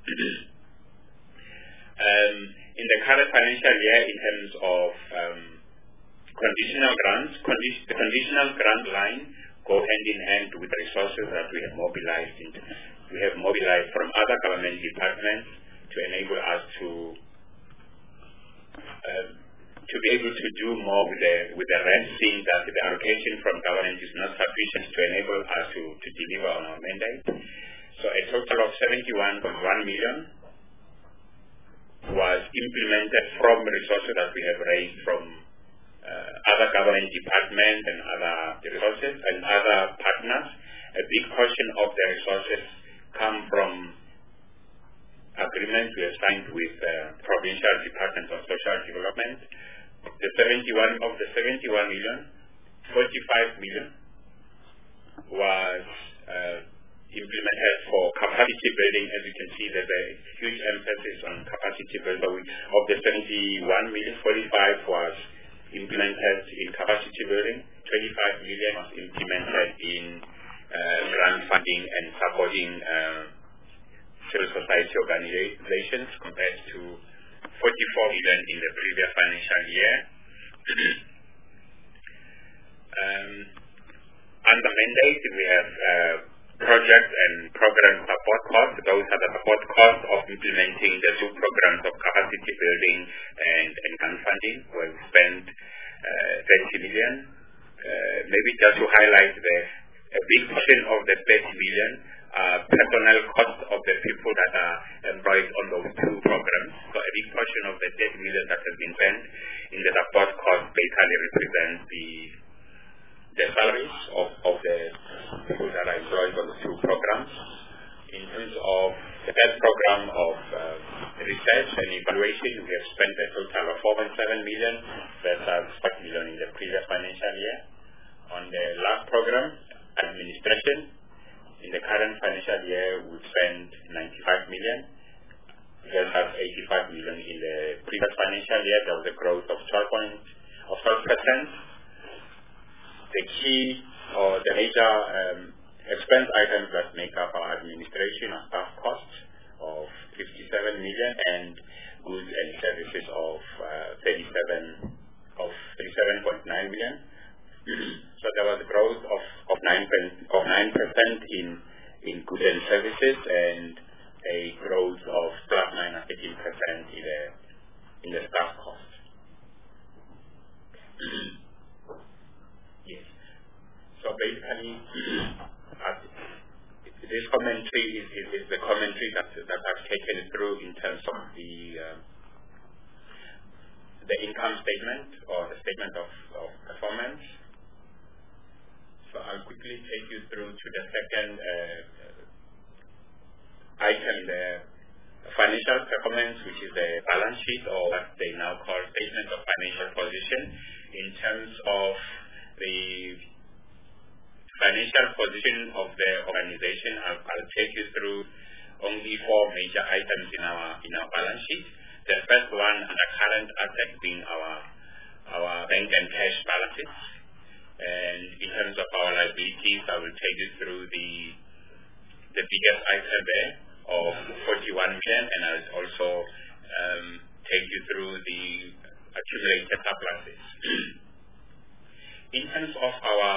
um, in the current financial year, in terms of um, conditional grants, condi the conditional grant line go hand in hand with the resources that we have mobilized. Into. We have mobilized from other government departments to enable us to um, to be able to do more with the with the rent, seeing that the allocation from government is not sufficient to enable us to, to deliver on our mandate. So a total of seventy-one point one million was implemented from resources that we have raised from uh, other government departments and other resources and other partners. A big portion of the resources come from agreements we have signed with uh, provincial departments of social development. The seventy-one of the seventy-one million, forty-five million was uh, implemented for capacity building. As you can see, there's a huge emphasis on capacity building. Of the seventy-one million, forty-five was implemented in capacity building, twenty-five million was implemented in uh, grant funding and supporting uh, civil society organizations, compared to forty-four million in the previous financial year. um, under mandate, we have uh, project and program support costs. Those are the support costs of implementing the two programs of capacity building and, and grant funding, where we spent uh, thirty million. Uh, maybe just to highlight the a big portion of the thirty million uh, personnel costs of the people that are employed on those two programs. So a big portion of the thirty million that has been spent in the support cost basically represents the the salaries of, of the people that are employed on the two programs. In terms of the third program of uh, research and evaluation, we have spent a total of four point seven million versus five million in the previous financial year. On the last program, administration, in the current financial year, we spent ninety-five million versus eighty-five million in the previous financial year. There was a growth of twelve percent. The key or the major um, expense items that make up our administration are staff costs of fifty-seven million and goods and services of uh, thirty-seven of thirty-seven point nine million. So there was a growth of of nine of nine percent in in goods and services, and a growth of plus minus eighteen percent in the in the staff cost. Yes. So basically, uh, this commentary is, is, is the commentary that that I've taken through in terms of the uh, the income statement or the statement of, of performance. So I'll quickly take you through to the second uh, item there, financial performance, which is the balance sheet, or what they now call statement of financial position. In terms of the financial position of the organization, I'll, I'll take you through only four major items in our in our balance sheet. The first one, the current asset, being our our bank and cash balances. And in terms of our liabilities, I will take you through the the biggest item there of forty-one million, and I'll also um, take you through the accumulated surpluses. In terms of our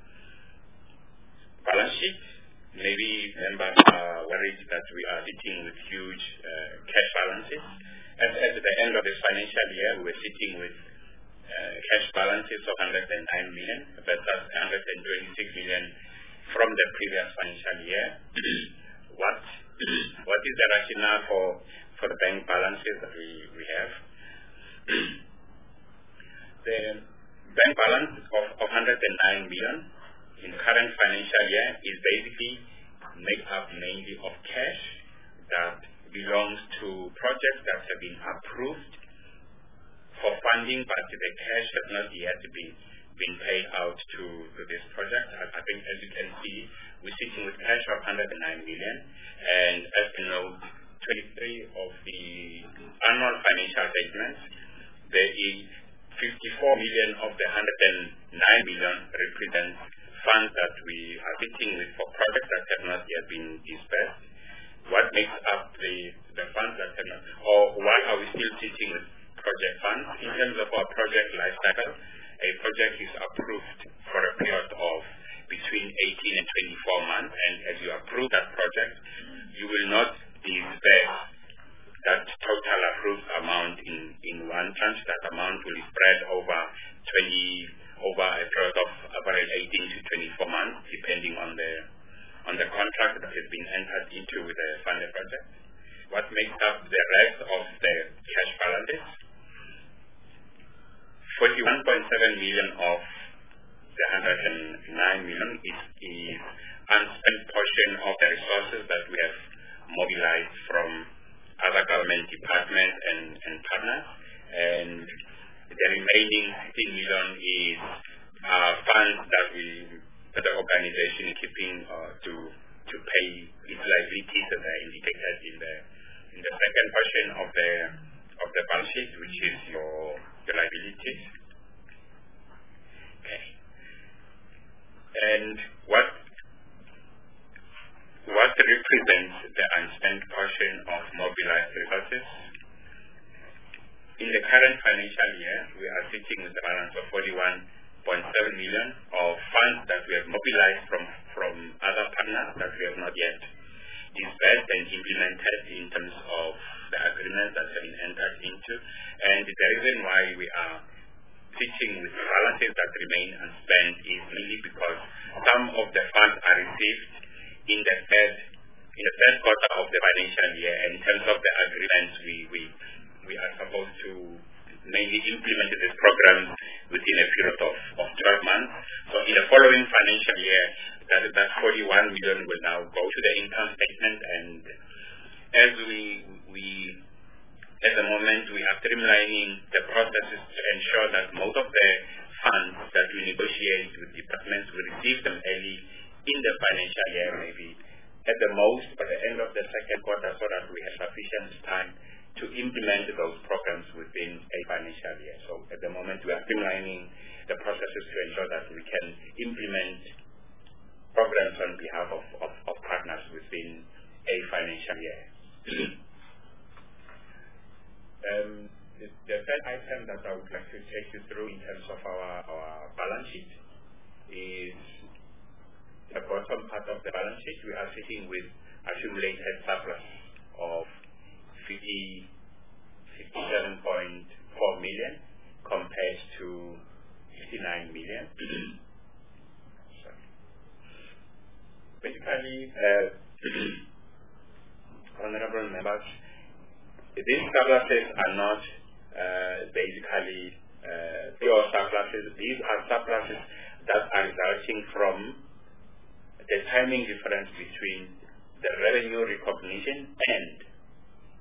balance sheet, maybe members are worried that we are sitting with huge uh, cash balances. At, at the end of the financial year, we were sitting with uh, cash balances of one hundred nine million versus one hundred twenty-six million from the previous financial year. what what is the rationale for, for the bank balances that we, we have? The bank balance of, of one hundred nine million in current financial year is basically made up mainly of cash that belongs to projects that have been approved for funding, but the cash has not yet been been paid out to, to this project. I, I think, as you can see, we're sitting with cash of one hundred nine million, and as you know, twenty-three of the annual financial statements, there is fifty-four million of the one hundred nine million represent funds that we are sitting with for projects that have not yet been dispersed. What makes up the, the funds that have not, or why are we still sitting with project funds? In terms of our project life cycle, a project is approved for a period of between eighteen and twenty-four months, and as you approve that project, you will not disperse that total approved amount in, in one tranche. That amount will spread over twenty over a period of about eighteen to twenty-four months, depending on the on the contract that has been entered into with the funded project. What makes up the rest of the cash balances? forty-one point seven million of the one hundred nine million is, is unspent portion of the resources that we have mobilized from other government departments and, and partners, and the remaining fifteen million is uh, funds that we that the organization is keeping uh, to to pay its liabilities that are indicated in the in the second portion of the of the balance sheet, which is your your liabilities. Okay. And what what represents the unspent portion of mobilized resources? In the current financial year, we are sitting with a balance of forty-one point seven million of funds that we have mobilized from, from other partners that we have not yet dispersed and implemented in terms of the agreements that have been entered into. And the reason why we are sitting with balances that remain unspent is mainly because some of the funds are received in the third in the third quarter of the financial year, and in terms of the agreements we we we are supposed to mainly implement this program within a period of, of twelve months. So in the following financial year, that, that forty-one million will now go to the income statement, and as we we at the moment we are streamlining the processes to ensure that most of the funds that we negotiate with departments, we receive them early in the financial year, maybe at the most by the end of the second quarter, so that we have sufficient time to implement those programs within a financial year. So at the moment, we are streamlining the processes to ensure that we can implement programs on behalf of, of, of partners within a financial year. um, the, the third item that I would like to take you through in terms of our, our balance sheet is the bottom part of the balance sheet. We are sitting with accumulated surplus of fifty-seven point four million compared to fifty-nine million. Basically, uh, honorable members, these surpluses are not uh, basically uh, pure surpluses. These are surpluses that are resulting from the timing difference between the revenue recognition and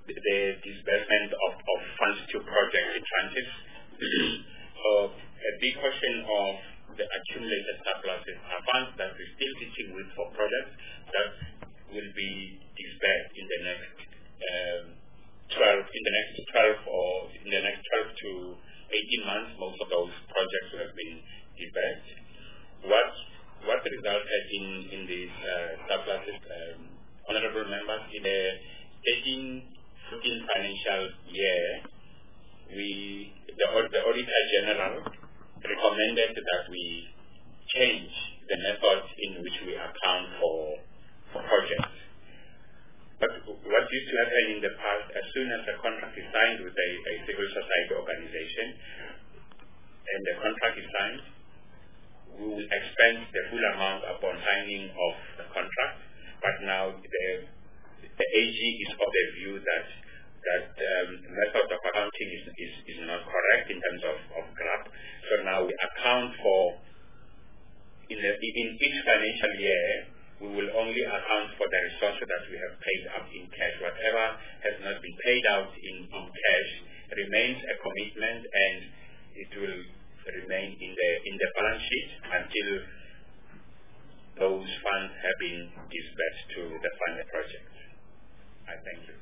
the disbursement of, of funds to projects in transit. So a big question of the accumulated surpluses are funds that we're still teaching with for projects that will be disbursed in the next um, twelve, in the next twelve or in the next twelve to eighteen months. Most of those projects will have been disbursed. What what resulted in in these uh, surpluses, um, honourable members, in the eighteen fifteen financial year, we the, the Auditor General recommended that we change the method in which we account for, for projects. But what used to happen in the past, as soon as a contract is signed with a, a civil society organization, and the contract is signed, we will expend the full amount upon signing of the contract. But now the, the A G is of the view that that um, method of accounting is, is, is not correct in terms of, of G R A P. So now we account for, in, the, in each financial year, we will only account for the resources that we have paid up in cash. Whatever has not been paid out in, in cash remains a commitment, and it will remain in the in the balance sheet until those funds have been disbursed to the funded project. I thank you.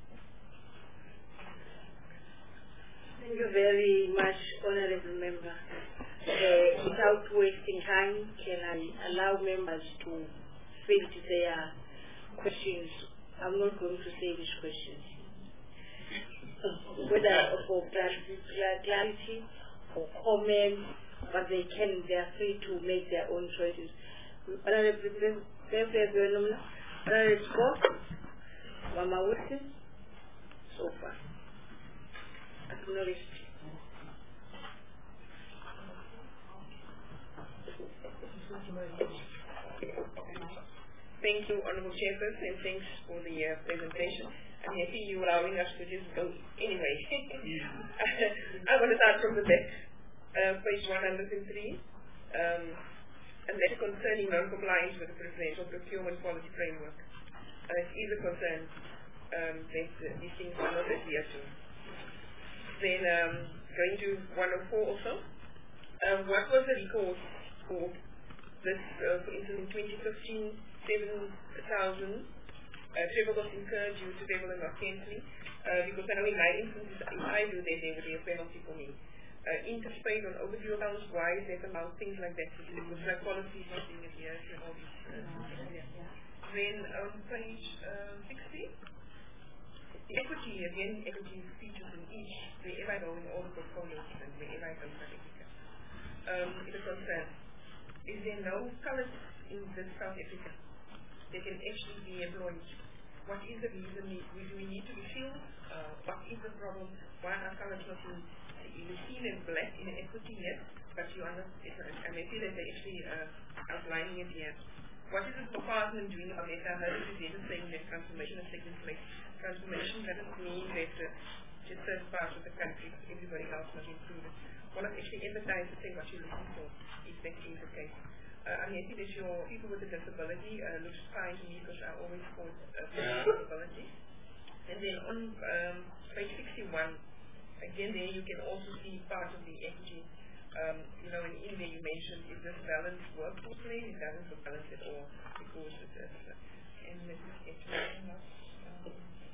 Thank you very much, Honourable Member. Uh, without wasting time, can I allow members to field their questions? I'm not going to say which questions. Whether for clarity or comment, but they can, they are free to make their own choices. Honourable Scott, Mama Wilson, so far. Acknowledged. Thank you, Honourable Chairperson, and thanks for the uh, presentation. I'm happy you allowing us to just go anyway. I want to start from the back, uh, page one hundred three, um, and that's concerning non-compliance with the Presidential Procurement Policy Framework. Uh, it is a concern um, that uh, these things are not adhered to. Then um, going to one oh four also, um, what was the record for this, uh, for instance, in twenty fifteen, seven thousand uh, travel costs incurred due to travel and not cancelling, uh, because I know in my instances, if I do that, there would be a penalty for me. Uh, interest paid on overdue accounts, why is that amount, things like that, because my policy is not being adhered to all these uh, things. Then on page uh, sixty, equity, again, equity features in each, wherever I go in all the portfolios and wherever I go in South Africa. Um, it is concerned. Is there no colours in this South Africa that can actually be employed? What is the reason? Do we need to be filled? Uh, what is the problem? Why are colours not in? You see them black in the equity here, but you understand, I may see that they're actually uh, outlining it here. What is the department doing about it? I heard the presenter saying that transformation is taking place. Transformation doesn't mean that uh, just certain parts of the country, everybody else must include it. One of actually empathize to say what you're looking for, if that is the case. Uh, I'm happy that your people with a disability uh, looks fine to me, because I always support uh, people with disability. And then on um, page sixty-one, again there you can also see part of the equity. Um, you know, and in there you mentioned, is this balance workforce plan? It doesn't look balanced at all, because it is. Uh, and this is actually not. Um,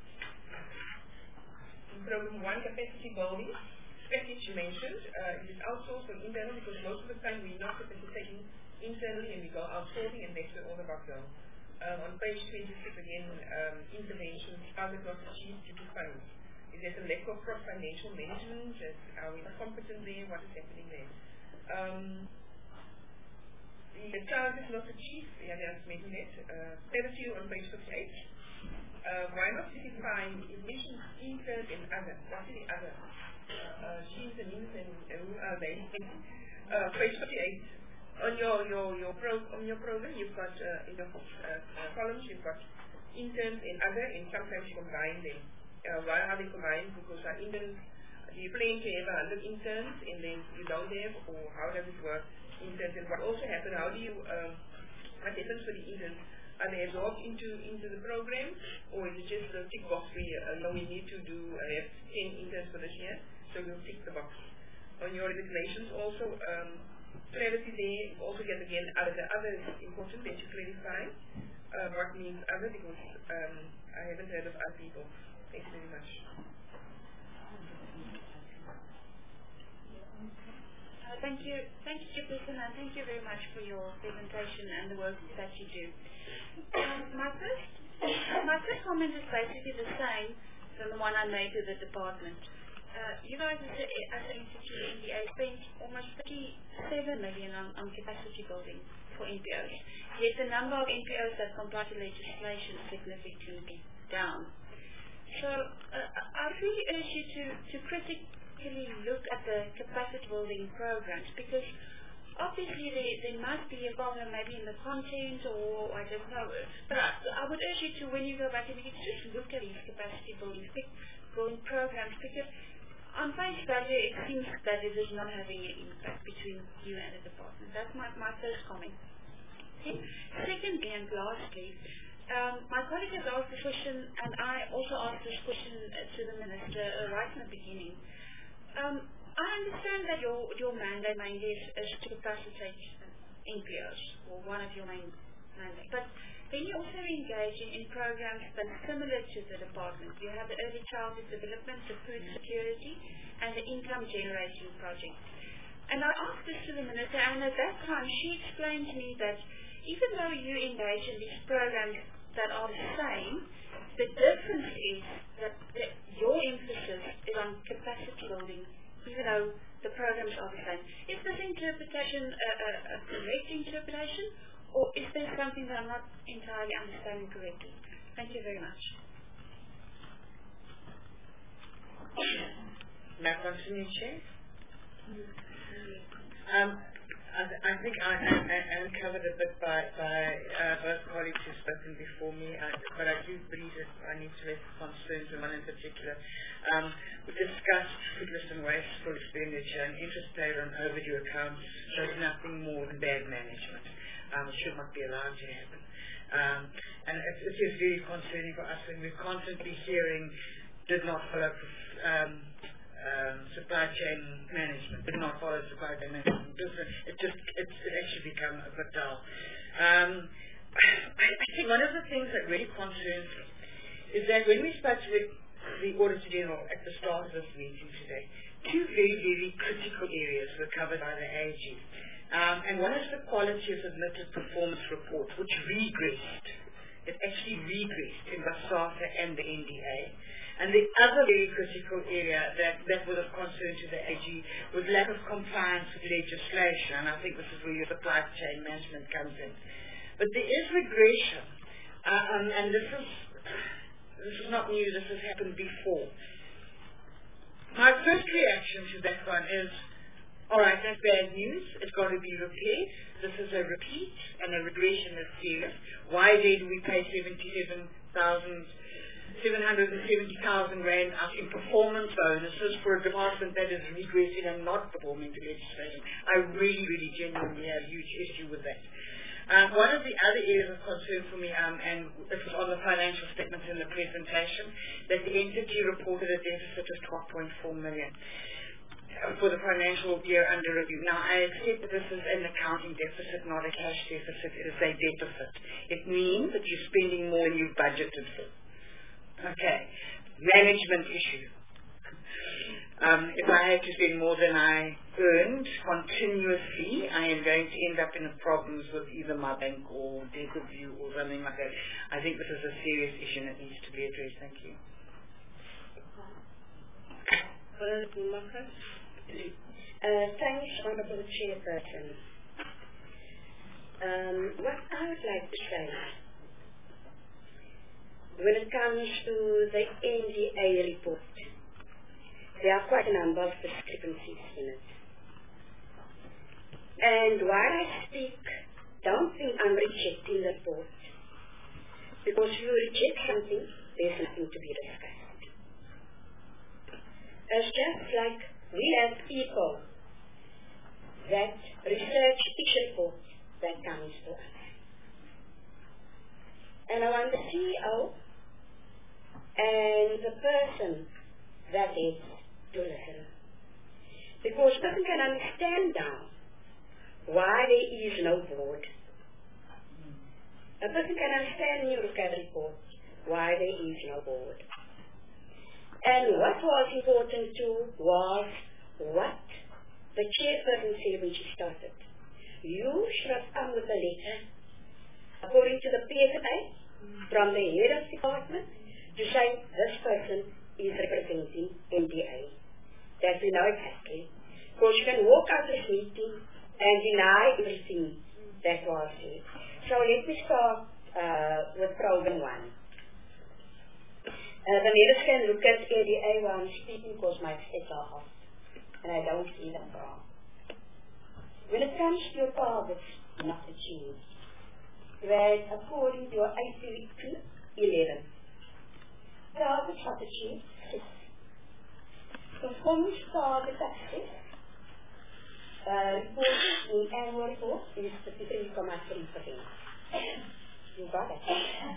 in program one, capacity building, package you mentioned, uh, is it outsourced or internal? Because most of the time we're not participating internally and we go outsourcing, and that's where all the work goes. Um, on page twenty-six again, um, interventions, other not achieved due to funds. Is there a lack of financial management? Are we not competent there? What is happening there? Um, the child is not achieved. Yeah, there's maybe that. Uh, thirty on page fifty-eight. Uh, why not specify? It mentions intern and other. What is the other? Uh, she's and ins and who are they? uh, page fifty-eight. On your your your pro on your program, you've got uh, in your uh, uh, columns, you've got interns and other, and sometimes you combine them. Uh, why are they combined? Because our interns, do you plan to have a hundred interns and then you don't have, or how does it work? Interns, and what also happens? How do you? Um, what happens for the interns? Are they absorbed into into the program, or is it just a tick box? We uh, know we need to do uh, have ten interns for this year, so we'll tick the box. On your resignations also, um, clarity there, also get again, are the others important that you clarify uh, what means other, because um, I haven't heard of other people. Thank you very much. Uh, thank you, thank you, Chairperson, and thank you very much for your presentation and the work that you do. Um, my first, my first comment is basically the same than the one I made to the department. Uh, you guys as an institute, N D A, spent almost thirty-seven million on, on capacity building for N P Os. Yet the number of N P Os that comply to legislation is significantly down. So uh, I really urge you to, to critically look at the capacity building programs, because obviously there, there must be a problem maybe in the content, or I don't know. But I, I would urge you to, when you go back and you just look at these capacity building, building programs, because on face value, it seems that it is not having an impact between you and the department. That's my, my first comment. Secondly and lastly, um, my colleague has asked the question, and I also asked this question uh, to the Minister uh, right in the beginning. Um, I understand that your, your mandate mainly is, is to capacitate N P Os, or one of your main mandates. But then you also engage in, in programs that are similar to the department. You have the early childhood development, the food security, and the income generating project. And I asked this to the Minister, and at that time she explained to me that even though you engage in these programs that are the same, the difference is that, that your emphasis is on capacity building, even though the programs are the same. Is this interpretation a, a, a correct interpretation? Or is there something that I'm not entirely understanding correctly? Thank you very much. May I continue, Chair? Um, I, th I think I am covered a bit by, by uh, both colleagues who've spoken before me, I, but I do believe that I need to raise concerns, and one in particular. Um, we discussed fruitless and wasteful expenditure, and interest paid on overdue accounts shows nothing more than bad management. Um, it should not be allowed to happen. Um, and it, it is very concerning for us when we're constantly hearing did not follow um, um, supply chain management, did not follow supply chain management. It just, it's it actually become a bit dull. Um, I, I think one of the things that really concerns me is that when we spoke to the, the Auditor General at the start of this meeting today, two very, very critical areas were covered by the A G. Um, and one is the quality of submitted performance reports, which regressed. It actually regressed in BASATA and the N D A. And the other very critical area that, that was of concern to the A G was lack of compliance with legislation. And I think this is where your supply chain management comes in. But there is regression. Uh, um, and this is, this is not new. This has happened before. My first reaction to that one is, all right, that's bad news. It's got to be repaired. This is a repeat, and a regression is serious. Why did we pay seventy-seven thousand, seven hundred seventy thousand rand out in performance bonuses for a department that is regressing and not performing to legislation? I really, really genuinely have a huge issue with that. Um, one of the other areas of concern for me, um, and this was on the financial statements in the presentation, that the entity reported a deficit of twelve point four million. For the financial year under review. Now, I accept that this is an accounting deficit, not a cash deficit. It is a deficit. It means that you're spending more than you've budgeted for. Okay. Management issue. Um, if I had to spend more than I earned continuously, I am going to end up in problems with either my bank or debt review or something like that. I think this is a serious issue that needs to be addressed. Thank you. Uh, thanks, Honourable Chairperson. Um, what I would like to say, when it comes to the N D A report, there are quite a number of discrepancies in it. And while I speak, don't think I'm rejecting the report. Because if you reject something, there's nothing to be discussed. It's just like we have people that research each report that comes to us. And I want the C E O and the person that is to listen. Because person can understand now why there is no board. A person can understand when you look at the report why there is no board. And what was important too was what the chairperson said when she started. You should have come with a letter according to the P S A from the head of department to say this person is representing N D A. That we know exactly. Because you can walk out of this meeting and deny everything that was said. So let me start uh, with program one. Uh, the leaders can look at N D A while I'm speaking because my sets are off and I don't see them wrong. When it comes to your targets not achieved, right, according to your I P two eleven, targets not achieved, six. Performance target access, uh, reported in annual report is fifty-three point three percent. You got it.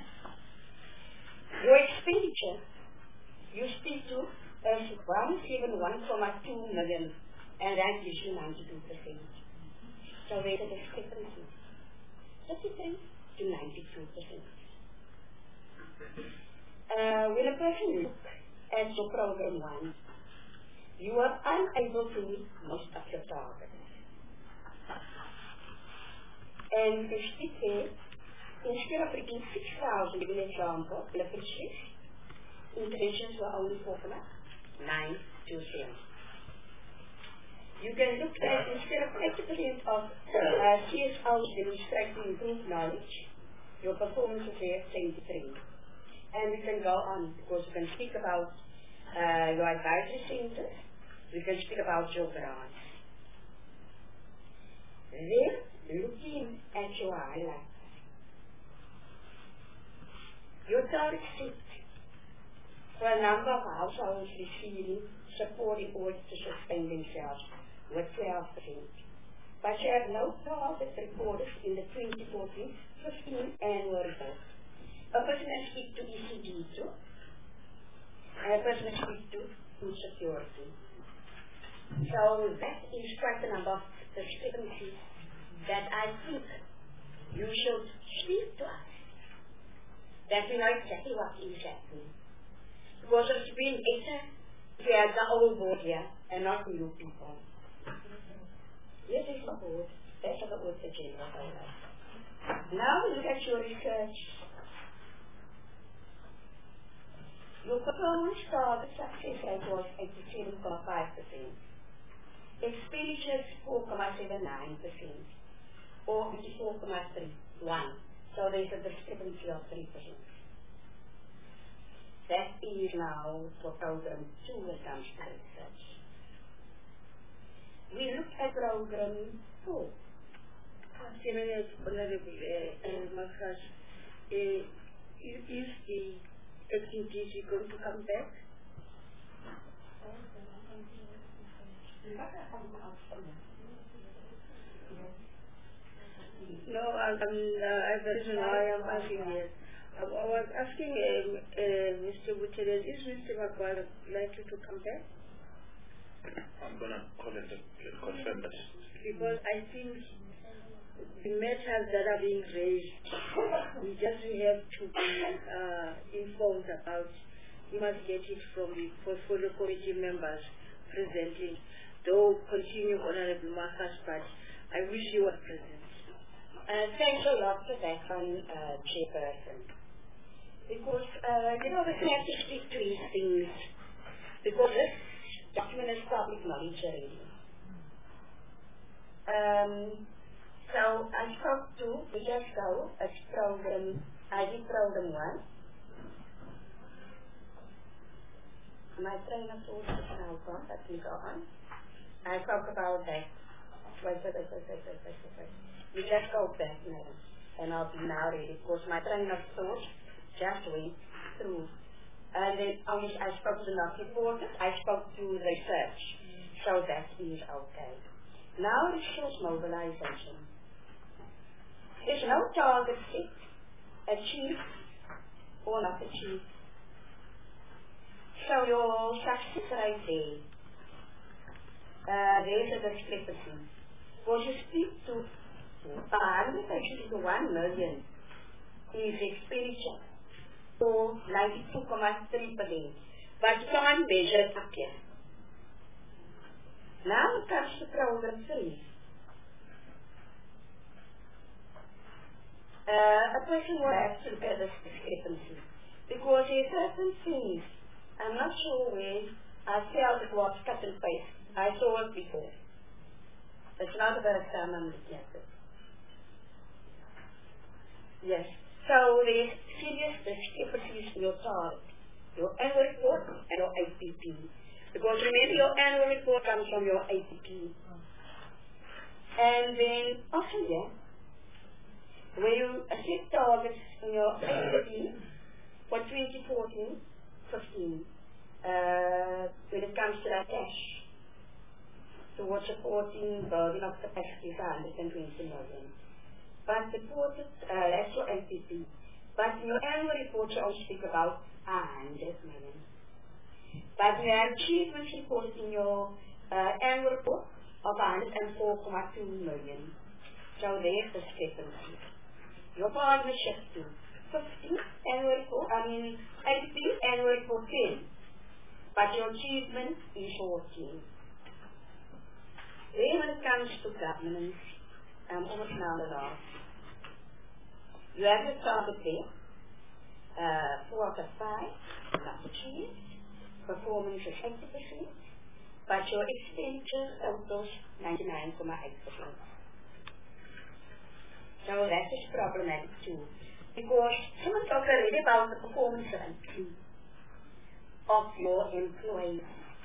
Your expenditure, you speak to as one hundred seventy-one point two million, and that gives you ninety-two percent. So there's a discrepancy, thirty-three to ninety-two percent. Uh, when a person looks at your program one, you are unable to meet most of your targets. And if you say, instead of reading six thousand, give an example, in a picture, interventions were only four point nine two seven. You can look at, instead of eighty percent of uh, C S Os demonstrating improved knowledge, your performance is there seventy-three. And we can go on, because we can speak about uh, your advisory centers, we can speak about your grants. Then, looking at your highlights, your target sheet for a number of households receiving support in order to sustain themselves with twelve percent. But you have no target reported in the twenty fourteen fifteen annual report. A person can speak to E C D too, and a person can speak to insecurity. So that is quite a number of discrepancies that I think you should speak to us, that we know exactly what is happening. Because it's been better if you had the old board here and not new people. Yes, it's the board. That's what the board agenda is. Now we look at your research. Your performance target success rate was eighty-seven point five percent. Expenditures four point seven nine percent or eighty-four point three one. So there's a discrepancy of three percent. That is now for program two when it comes to research. We look at program four. Honorable uh, Marcus, uh, is the acting D G going to come back? No, I'm, I'm, uh, I don't know why I'm asking here. I, I was asking um, uh, Mister Gutierrez, is Mister Maguire likely to come back? I'm going to call it to confirm that. Because I think the matters that are being raised, we just have to be uh, informed about. We must get it from the portfolio committee members presenting. Though continue Honorable Marcus, but I wish you were present. Uh, thanks a lot for that one, uh, Chairperson. Because, uh, you know, we have to speak to these things. Because this document is public knowledge already. Um, so I spoke to, we just go, as program, I did program one. My train of thought is now gone, that can go on. I talk about that. Wait, wait, wait, wait, wait, wait, wait, wait. You just go back, madam, and I'll be now ready, because my train of thought just went through. And then only I spoke to the reporters, I spoke to the research, so that is okay. Now resource mobilization. There's no target set achieved or not achieved. So your success rate there, uh, there's a discrepancy. Because you speak to one hundred actually to one million is expenditure for ninety-two point three percent, but you can't measure it up here. Now it comes to program three. Uh, a person will have to look at this discrepancy because there are certain things. I'm not sure where I felt it was cut and paste. I saw it before. It's not the first time I'm looking at it. Yes. So there's serious discrepancies in your target, your annual report and your A P P. Because remember, your annual report comes from your A P P. And then after that, where you set targets in your A P P for twenty fourteen fifteen, uh, when it comes to that cash, towards supporting building of capacity for one hundred twenty million. But the reported, uh, that's your A P P. But in your annual report, you also speak about one hundred million. But you have achievements reported in your uh, annual report of one hundred four point two million. So there's the discrepancy. Your partnership to fifteen annual report, I mean A P P annual report ten, but your achievement is fourteen. Then when it comes to governance, I'm almost now the last. You have your target there, uh, four out of five, not achieved. Performance is eighty percent, but your expenditure totals ninety-nine point eight percent. So that is problematic too, because someone talked already about the performance ranking of your employees.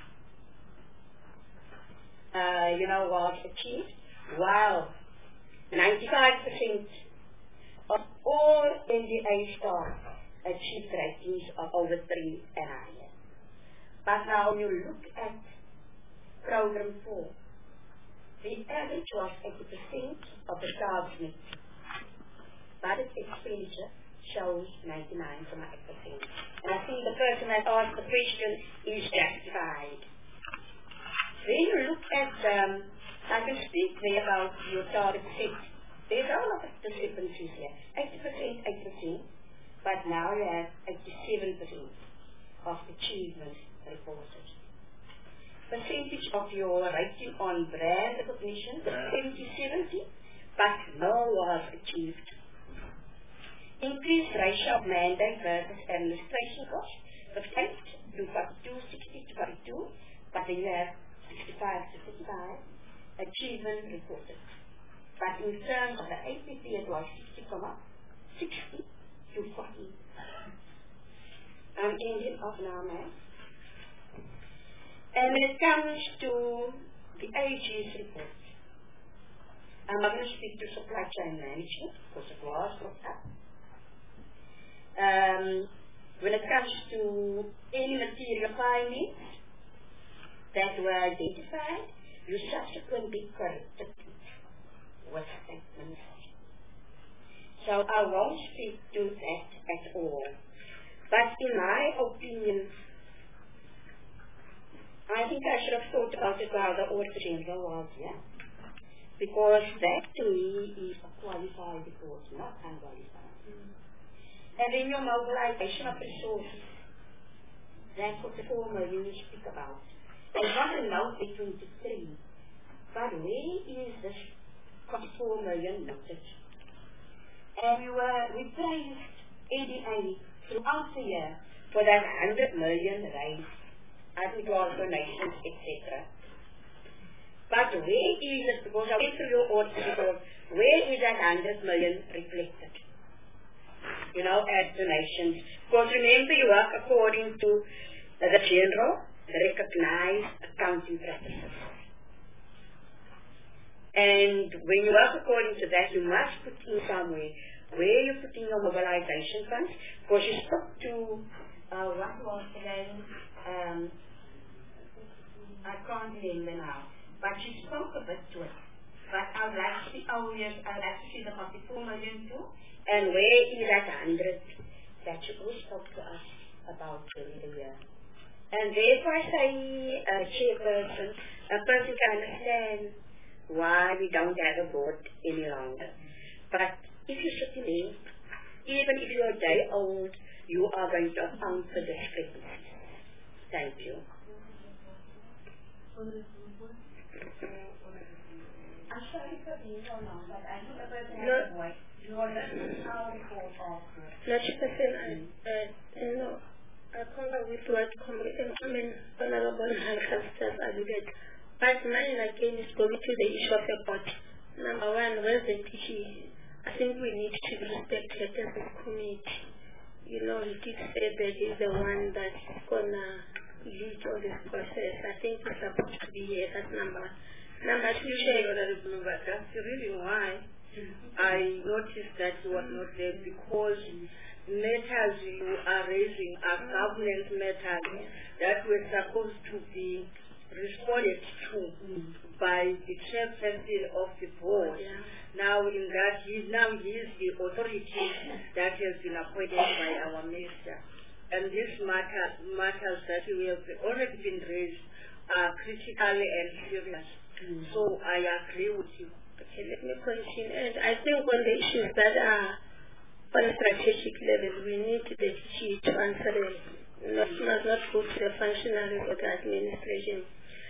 Uh, you know what achieved? Wow, ninety-five percent of all N D A staff achieved ratings of over three and higher. But now you look at program four, the average was eighty percent of the target. Budget expenditure shows ninety-nine point eight percent. And I think the person that asked the question is justified. Then you look at, um, I can speak there about your target set. There's a lot of discrepancies here. eighty percent, eight percent, but now you have eighty-seven percent of achievement reported. Percentage of your rating on brand recognition was seventy seventy, but no was achieved. Increased ratio of mandate versus administration costs was eight to forty-two, sixty to forty-two, but then you have sixty-five to fifty-five achievement reported. But in terms of the A P P, it was sixty, sixty to forty. I'm ending off now, ma'am. And when it comes to the A G's report, I'm not going to speak to supply chain management because it was looked up. Um, when it comes to any material findings that were identified, you subsequently corrected with statements. So I won't speak to that at all. But in my opinion, I think I should have thought about it while the Auditor General was here. Because that to me is a qualified report, not unqualified. Mm. And then your mobilization of resources, that's what the four million you speak about. There's not a note in twenty-three, but where is this four million noted? And we were, we praised A D A throughout the year for that one hundred million raise, I think it was donations, et cetera. But where is it, because I went through your audit report, where is that one hundred million reflected? You know, as donations. Because remember, you work according to uh, the general, the recognized accounting practices. And when you work according to that, you must put in somewhere where you put in your mobilization funds, because you spoke to, uh, what was the name? Um, I can't remember now. But she spoke a bit to it. but I would like to see, I would, I would like to see the forty-four million too. And where is that hundred that you spoke to us about during the year? And therefore I say, uh, Chairperson, a person can understand why we don't have a board any longer. But if you sit in me, even if you're a day old, you are going to answer the discrepancies. Thank you. I'm sorry for being so long, but I think the person No. has a voice. You want to how report also. Not person, I, uh, you know, I concur with what I mean, Honorable High-Councillors alluded. But mine again is going to the issue of the board. Number one, where's the T G? I think we need to respect it as a committee. You know, he did say that he's the one that's gonna lead all this process. I think he's supposed to be here. That's number one. Number two, Honorable, but that's the reason why I noticed that he was not there, because matters you are raising are governance matters that were supposed to be responded to by the chairperson of the board. Yeah. Now in that he now he is the authority that has been appointed by our minister. And these matter, matters that we have already been raised are critical and serious. Mm. So I agree with you. Okay, let me continue. And I think on the issues that are on a strategic level, we need the T to answer them, not, not, not go to the functionaries or the administration.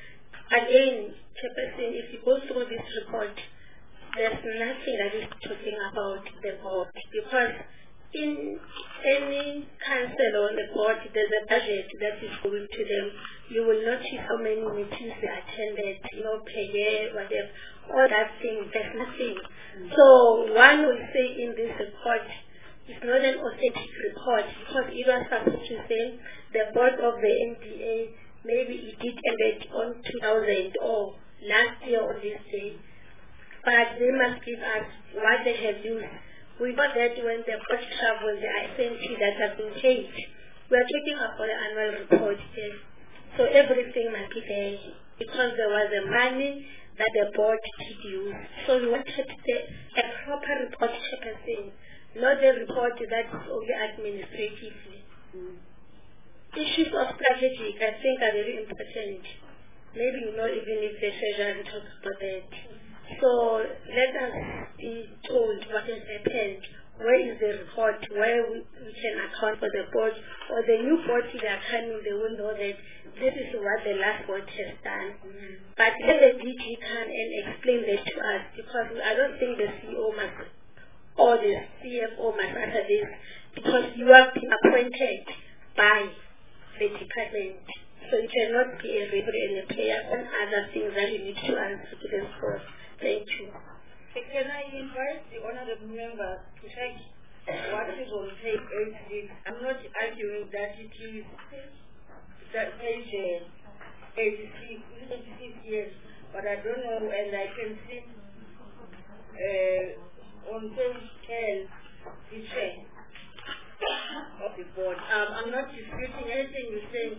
Again, Chairperson, if you go through this report, there's nothing that is talking about the board, because in any council on the board, there's a budget that is going to them. You will notice how many meetings they attended, you know, per year, whatever, all that thing, there's nothing. Mm. So one will say in this report, it's not an authentic report, because it was supposed to say the board of the N D A, maybe it did end it on two thousand or last year on this day, but they must give us what they have used. We know that when the board travels, the I S N T that has been changed. We are talking about the annual report here. So everything must be there, because there was the money that the board did use. So we wanted to say a proper report, Chairperson, not a report that is only administratively. Mm. Issues of strategy, I think, are very important. Maybe you know, even if the treasury talks about that. So let us be told what has happened. Where is the report? Where we, we can account for the board, or the new board they are coming, they will know that this is what the last board has done. Mm-hmm. But let the D G come and explain that to us, because I don't think the C E O must, or the C F O must answer this, because you have been appointed by the department. So you cannot be a referee and a player on other things that you need to answer to the board. Thank you. Can I invite the honorable member to check what is on page eighty-six? I'm not arguing that it is that page uh, eighty-six, eighty-six years, but I don't know, and I can see uh, on page ten the chair of the board. Um, I'm not disputing anything you're saying.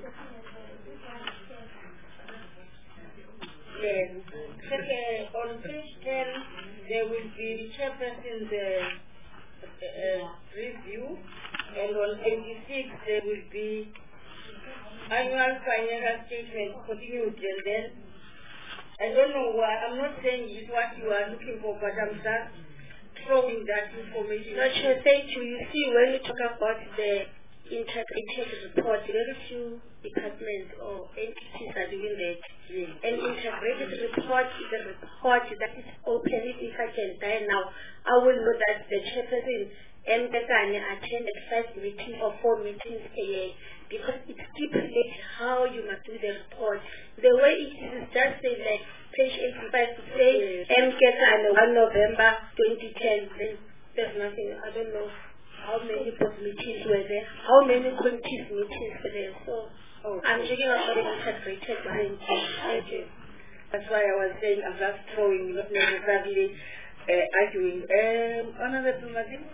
Yes. Second, on page ten, there will be the chairperson's uh, uh, review, and on eighty-six, there will be annual financial statement continued, and then I don't know why, I'm not saying it's what you are looking for, but I'm just throwing that information. Not sure, thank you. You see, when we talk about the integrated report, very few departments or entities are doing that. Yes. An integrated report is a report that is open. If I can die now, I will know that the chairperson and the guy attended five meetings or four meetings a year, because it stipulates how you must do the report. The way it is just say like page eighty-five to say M K on one November twenty ten, then there's nothing. I don't know how many board meetings were there, how many committees meetings were there. So oh, I'm checking out the integrated mind. Thank you. That's why I was saying I'm just throwing, not necessarily uh, arguing. Um, Honorable Mazin?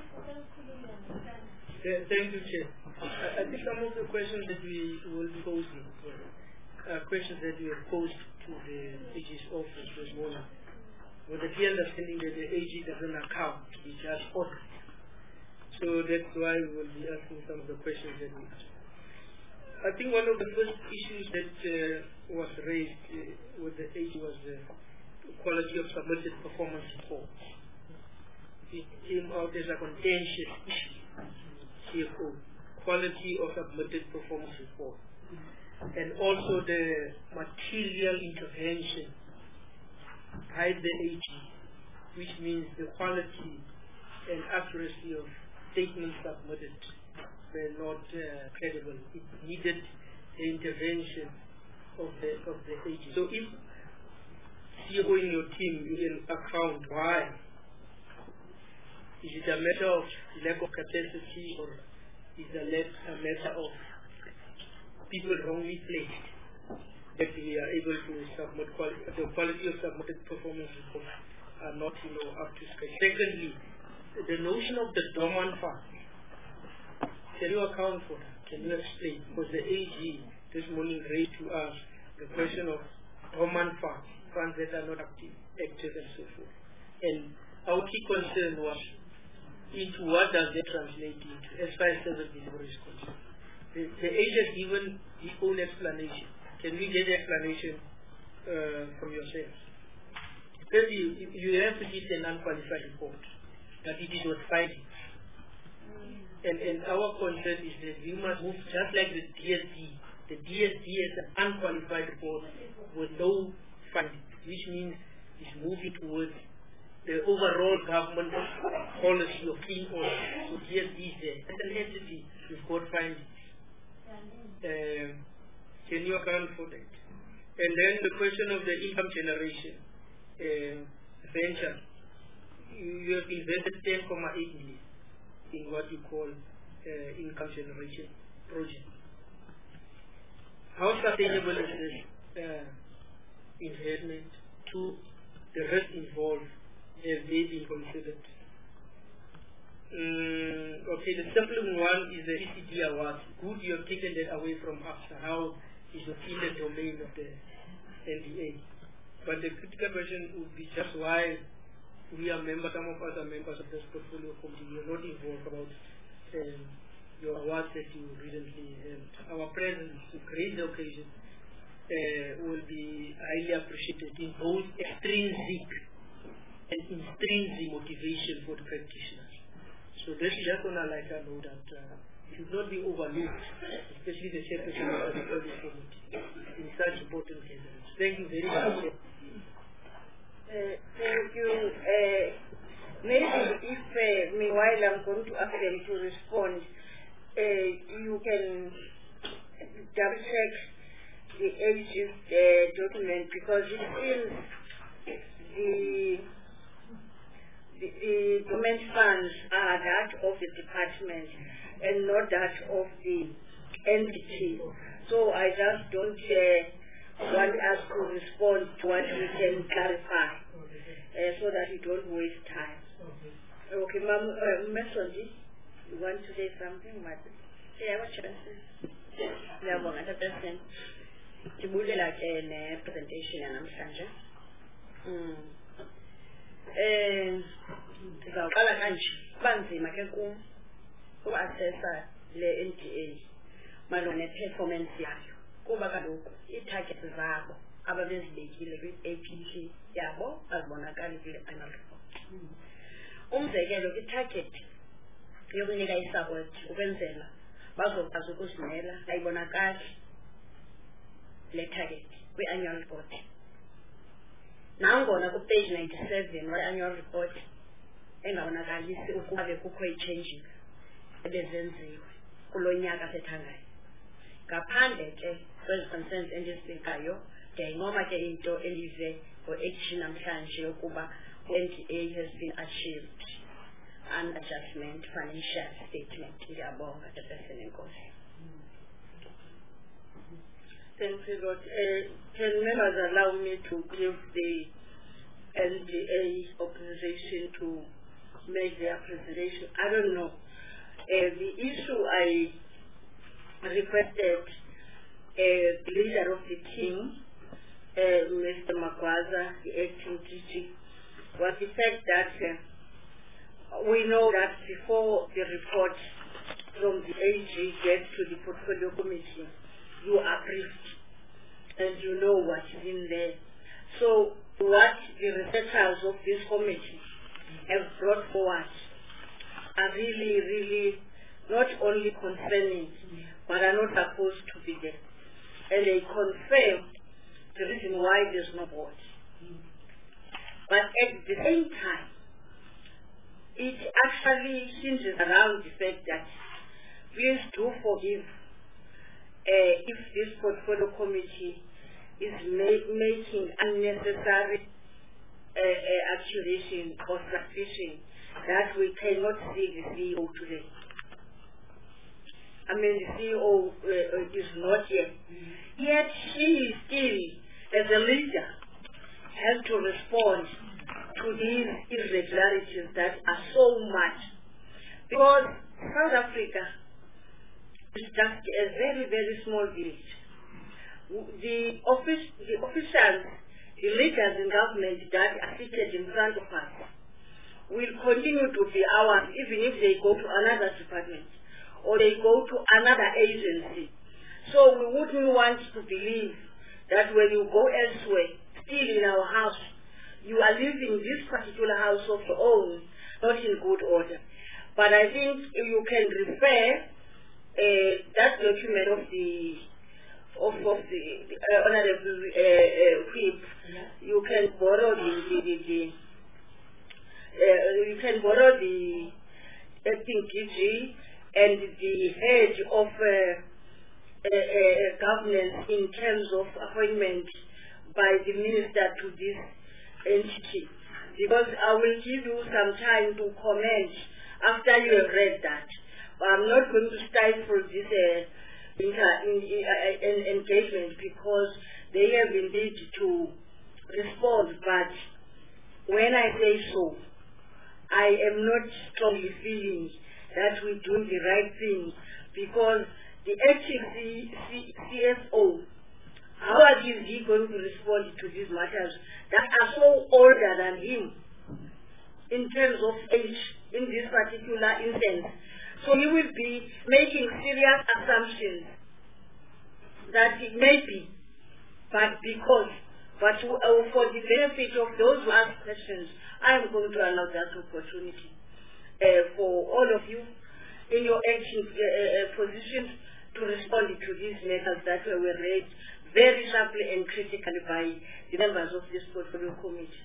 Uh, thank you, Chair. Uh, I think some of the questions that we will be posing, uh, questions that we have posed to the D G's office this morning. with the clear understanding that the A G doesn't account, we just audit. So that's why we will be asking some of the questions that we asked. I think one of the first issues that uh, was raised uh, with the A G was the quality of submitted performance reports. It came out as a contentious issue, C F O, quality of submitted performance report, and also the material intervention by the A G, which means the quality and accuracy of statements submitted were not uh, credible. It needed the intervention of the of the A G. So if C E O in your team, you can account why. Is it a matter of lack of capacity, or is it a matter of people wrongly placed that we are able to submit quali the quality of submitted performance reports are not, you know, up to scratch. Secondly, the notion of the dormant fund. Can you account for that? Can you explain? Because the A G this morning raised to us the question of dormant funds, funds that are not active, active and so forth. And our key concern was into what does that translate into as far as service delivery is concerned. The, the A G has given his own explanation. Can we get explanation uh, from yourselves? First, you, you have to give an unqualified report that it is worth finding. And, and our concern is that we must move just like the D S D. The D S D is an unqualified report with no findings, which means it's moving towards the overall government policy of clean oil. So D S D is there. As an entity, we've got findings. Um, can you account for that? And then the question of the income generation uh, venture. You, you have invested ten point eight million in what you call uh, income generation project. How sustainable is this uh, investment? To the risk involved, have they been considered? Um, okay, the simple one is the E C D award. Good, you have taken that away from us. How is it in the domain of the N D A? But the critical question would be just why we are members, some of us are members of this portfolio committee. We are not involved about um, your awards that you recently held. Our presence to create the occasion uh, will be highly appreciated in both extrinsic and intrinsic motivation for the practitioners. So this is just on a lighter note that uh, should not be overlooked, especially the chairperson of the portfolio committee in such important cases. Thank you very much. Uh, thank you. Uh, maybe if, uh, meanwhile, I'm going to ask them to respond, uh, you can double check the A G's uh, document, because it seems the, the, the government funds are that of the department and not that of the entity. So I just don't uh, want us to respond to what we can clarify, uh, so that we don't waste time. Okay, Ma'am, uh, Mesonji, you want to say something, Madam? Yeah, what should I say? Yeah, well, the president, ndibulela ke ne-presentation yanamhlanje. Mm. Eh, ndizawuqala kanje, banzima ke kum uku-assessa le N D A malunga ne-performance yayo, kuba kaloku ii-targets zabo ababezibekile kwi-A P T yabo azibonakali kule annual report. Umzekelo, kwi-target yokunika i-support ukwenzela bazokwazi ukuzimela ayibonakali le target kwi-annual report. Nangona ku-page ninety-seven we-annual report engabonakalisi ukuba bekukho i-changes ebezenziwe kulo nyaka sethangayo. Ngaphandle ke kwezi concerns endizibekayo, ndiyayincoma ke into endive ngo-action namhlanje yokuba N D A has been achieved and adjustment financial statement. Ndiyabonga the person enkosi. Thank you, Lord. Uh, can members allow me to give the N D A organization to make their presentation? I don't know. Uh, the issue I requested uh, the leader of the team, uh, Mister Magwaza, the acting D G, was the fact that uh, we know that before the report from the A G gets to the portfolio committee, you are briefed and you know what is in there. So what the researchers of this committee have brought forward are really, really not only concerning, but are not supposed to be there. And they confirm the reason why there's no board. But at the same time, it actually hinges around the fact that please do forgive uh, if this portfolio committee is ma making unnecessary uh, uh, accusation or suspicion that we cannot see the C E O today. I mean, the C E O uh, is not here. Mm-hmm. Yet she still, as a leader, has to respond to these irregularities that are so much. Because South Africa is just a very, very small village. The, office, the officials, the leaders in government that are seated in front of us will continue to be ours even if they go to another department or they go to another agency. So we wouldn't want to believe that when you go elsewhere, still in our house, you are leaving this particular house of your own, not in good order. But I think you can refer uh, that document of the of, of the, the uh, honorable uh, uh, whip. Yeah. You can borrow the, the, the, the uh, you can borrow the acting D G and the head of uh, uh, uh, governance in terms of appointment by the minister to this entity, because I will give you some time to comment after you have read that. I'm not going to stifle this uh, inter in, uh, in engagement because they have indeed to respond, but when I say so, I am not strongly feeling that we're doing the right thing, because the acting C F O, how is he going to respond to these matters that are so older than him in terms of age in this particular instance? So he will be making serious assumptions that it may be, but because, but uh, for the benefit of those who ask questions, I am going to allow that opportunity uh, for all of you in your action uh, uh, positions to respond to these matters that were raised very sharply and critically by the members of this portfolio committee.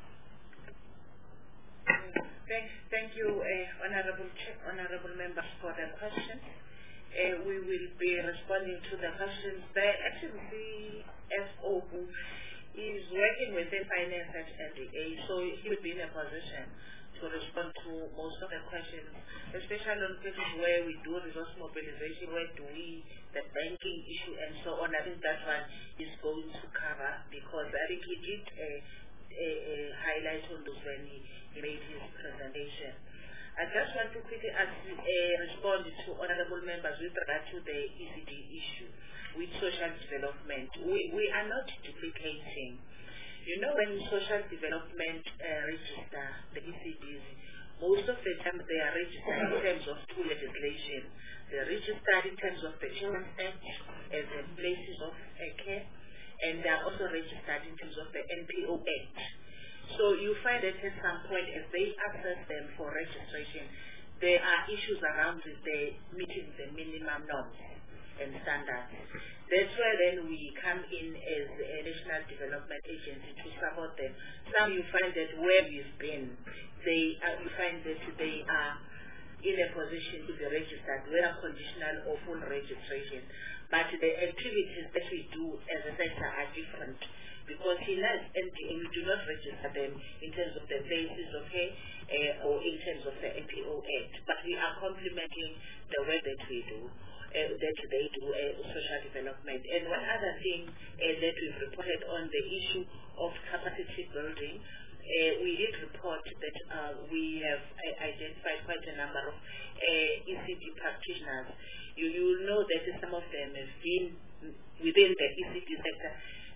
Thank, thank you, uh, Honorable Honorable members, for the questions. Uh, we will be responding to the questions. The acting C F O is working within finance at N D A, so he will be in a position to respond to most of the questions, especially on cases where we do resource mobilization, where do we, the banking issue and so on. I think that one is going to cover, because I think he did a, a, a highlight on those when he, he made his presentation. I just want to quickly ask, uh, respond to honorable members with regard to the E C D issue with social development. We, we are not duplicating. You know, when social development uh, register the E C Ds, most of the time they are registered in terms of two legislation. They are registered in terms of the Children's Act as a places of uh, care, and they are also registered in terms of the N P O Act. So you find that at some point, as they access them for registration, there are issues around with the meeting the minimum norms and standards. That's why then we come in as a national development agency to support them. Some you find that where we've been, they uh, you find that they are in a position to be registered, whether conditional or full registration. But the activities that we do as a sector are different, because in us N P O we do not register them in terms of the basis of care uh, or in terms of the N P O Act, but we are complementing the work that we do. Uh, that they do uh, social development. And one other thing uh, that we've reported on the issue of capacity building, uh, we did report that uh, we have uh, identified quite a number of uh, E C D practitioners. You, you know that some of them have been within the E C D sector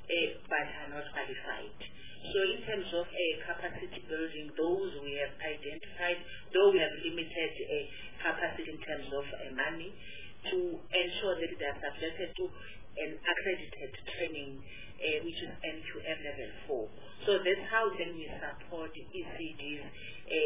uh, but are not qualified. So in terms of uh, capacity building, those we have identified, though we have limited uh, capacity in terms of uh, money, to ensure that they are subjected to an accredited training, uh, which is N Q M level four. So that's how then we support E C Ds, uh,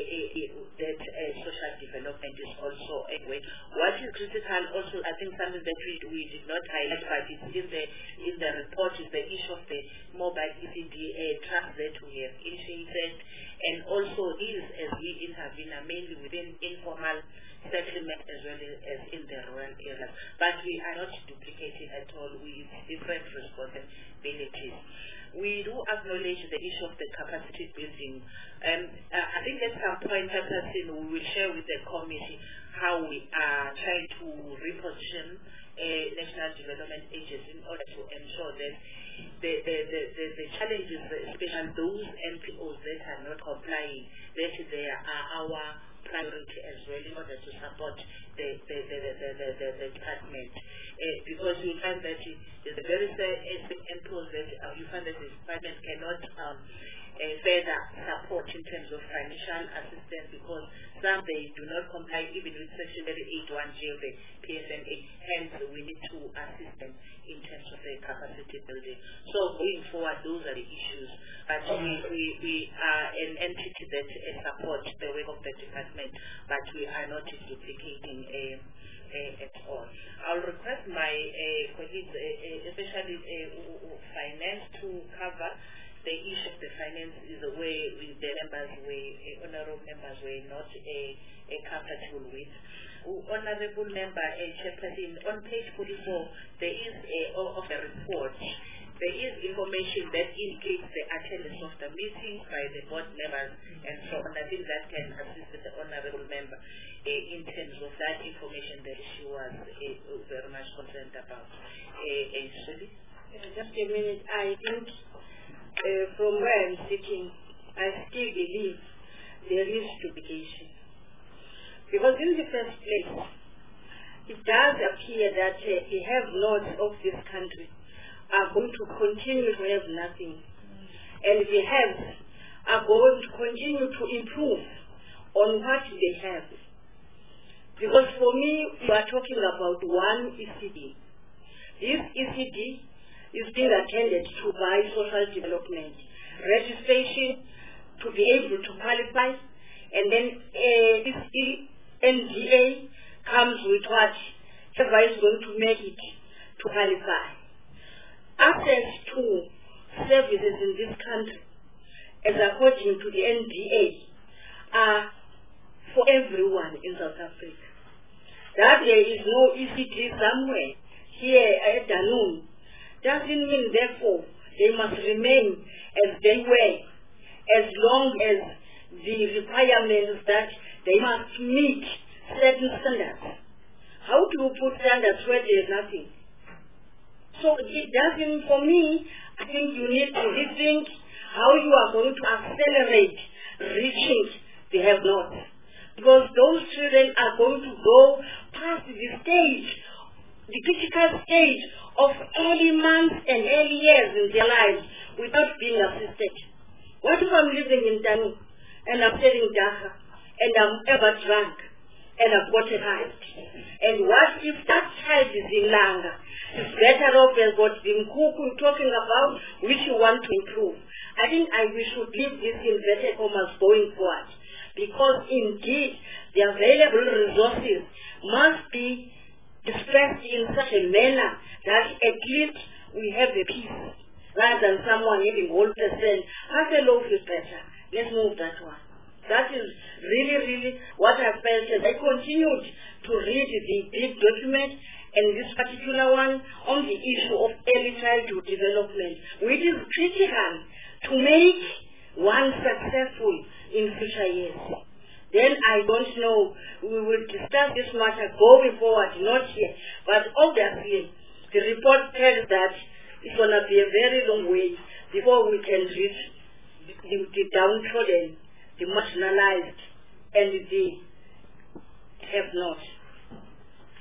uh, that uh, social development is also a way. What is critical also, I think something that we, we did not highlight, but it's in the, in the report, is the issue of the mobile E C D uh, trucks that we have initiated, and also is, as we intervene, mainly within informal settlement as well as in the rural areas. But we are not duplicating at all with different responsibilities. We do acknowledge the issue of the capacity building. Um, uh, I think at some point, we will share with the committee how we are trying to reposition uh, national development agencies in order to ensure that the, the, the, the, the challenges, especially those N P Os that are not complying, that they are our priority as well in order to support the, the, the, the, the, the, the, the department. Uh, because you find that there's a very N P Os that uh, you find that the department cannot um, uh, further support in terms of financial assistance, because some they do not comply even with Section eight one G of the P S M A. Hence, we need to assist them in terms of the capacity building. So going forward, those are the issues. But we, we, we are an entity that uh, supports the work of the department, but we are not duplicating a. Uh, at all. I'll request my uh, colleagues, uh, uh, especially uh, finance, to cover the issue of the finance is the way with the members, we, uh, honorable members, were not uh, uh, comfortable with. Uh, honorable member, uh, Chairperson, on page forty-four, there is a uh, of the report. There is information that indicates the attendance of the meetings by the board members and so on. I think that can assist the honorable member uh, in terms of that information that she was uh, very much concerned about. Uh, actually. Uh, just a minute. I think uh, from where I'm sitting, I still believe there is duplication. Because in the first place, it does appear that uh, we have lots of this country are going to continue to have nothing. And the health are going to continue to improve on what they have. Because for me, we are talking about one E C D. This E C D is being attended to by social development. Registration to be able to qualify, and then uh, this N D A comes with what whoever is going to make it to qualify. Access to services in this country, as according to the N D A, are for everyone in South Africa. That there is no E C D somewhere here at Danone doesn't mean, therefore, they must remain as they were, as long as the requirements that they must meet certain standards. How do you put standards where there is nothing? So it doesn't, for me, I think you need to rethink how you are going to accelerate reaching the have-not. Because those children are going to go past the stage, the critical stage of early months and early years in their lives without being assisted. What if I'm living in Danu and I'm selling Dhaka and I'm ever drunk and I've got a height? And what if that child is in Langa? It's better off as what the Mkuku talking about, which you want to improve. I think I, we should leave this inverted commas going forward, because indeed the available resources must be dispersed in such a manner that at least we have a peace, rather than someone having one percent. Half a loaf is better. Let's move that one. That is really, really what I felt as I continued to read the big document, and this particular one on the issue of early childhood development, which is critical to make one successful in future years. Then I don't know, we will discuss this matter going forward, not here, but obviously the report tells that it's going to be a very long way before we can reach the, the downtrodden, the marginalized, and the have-not.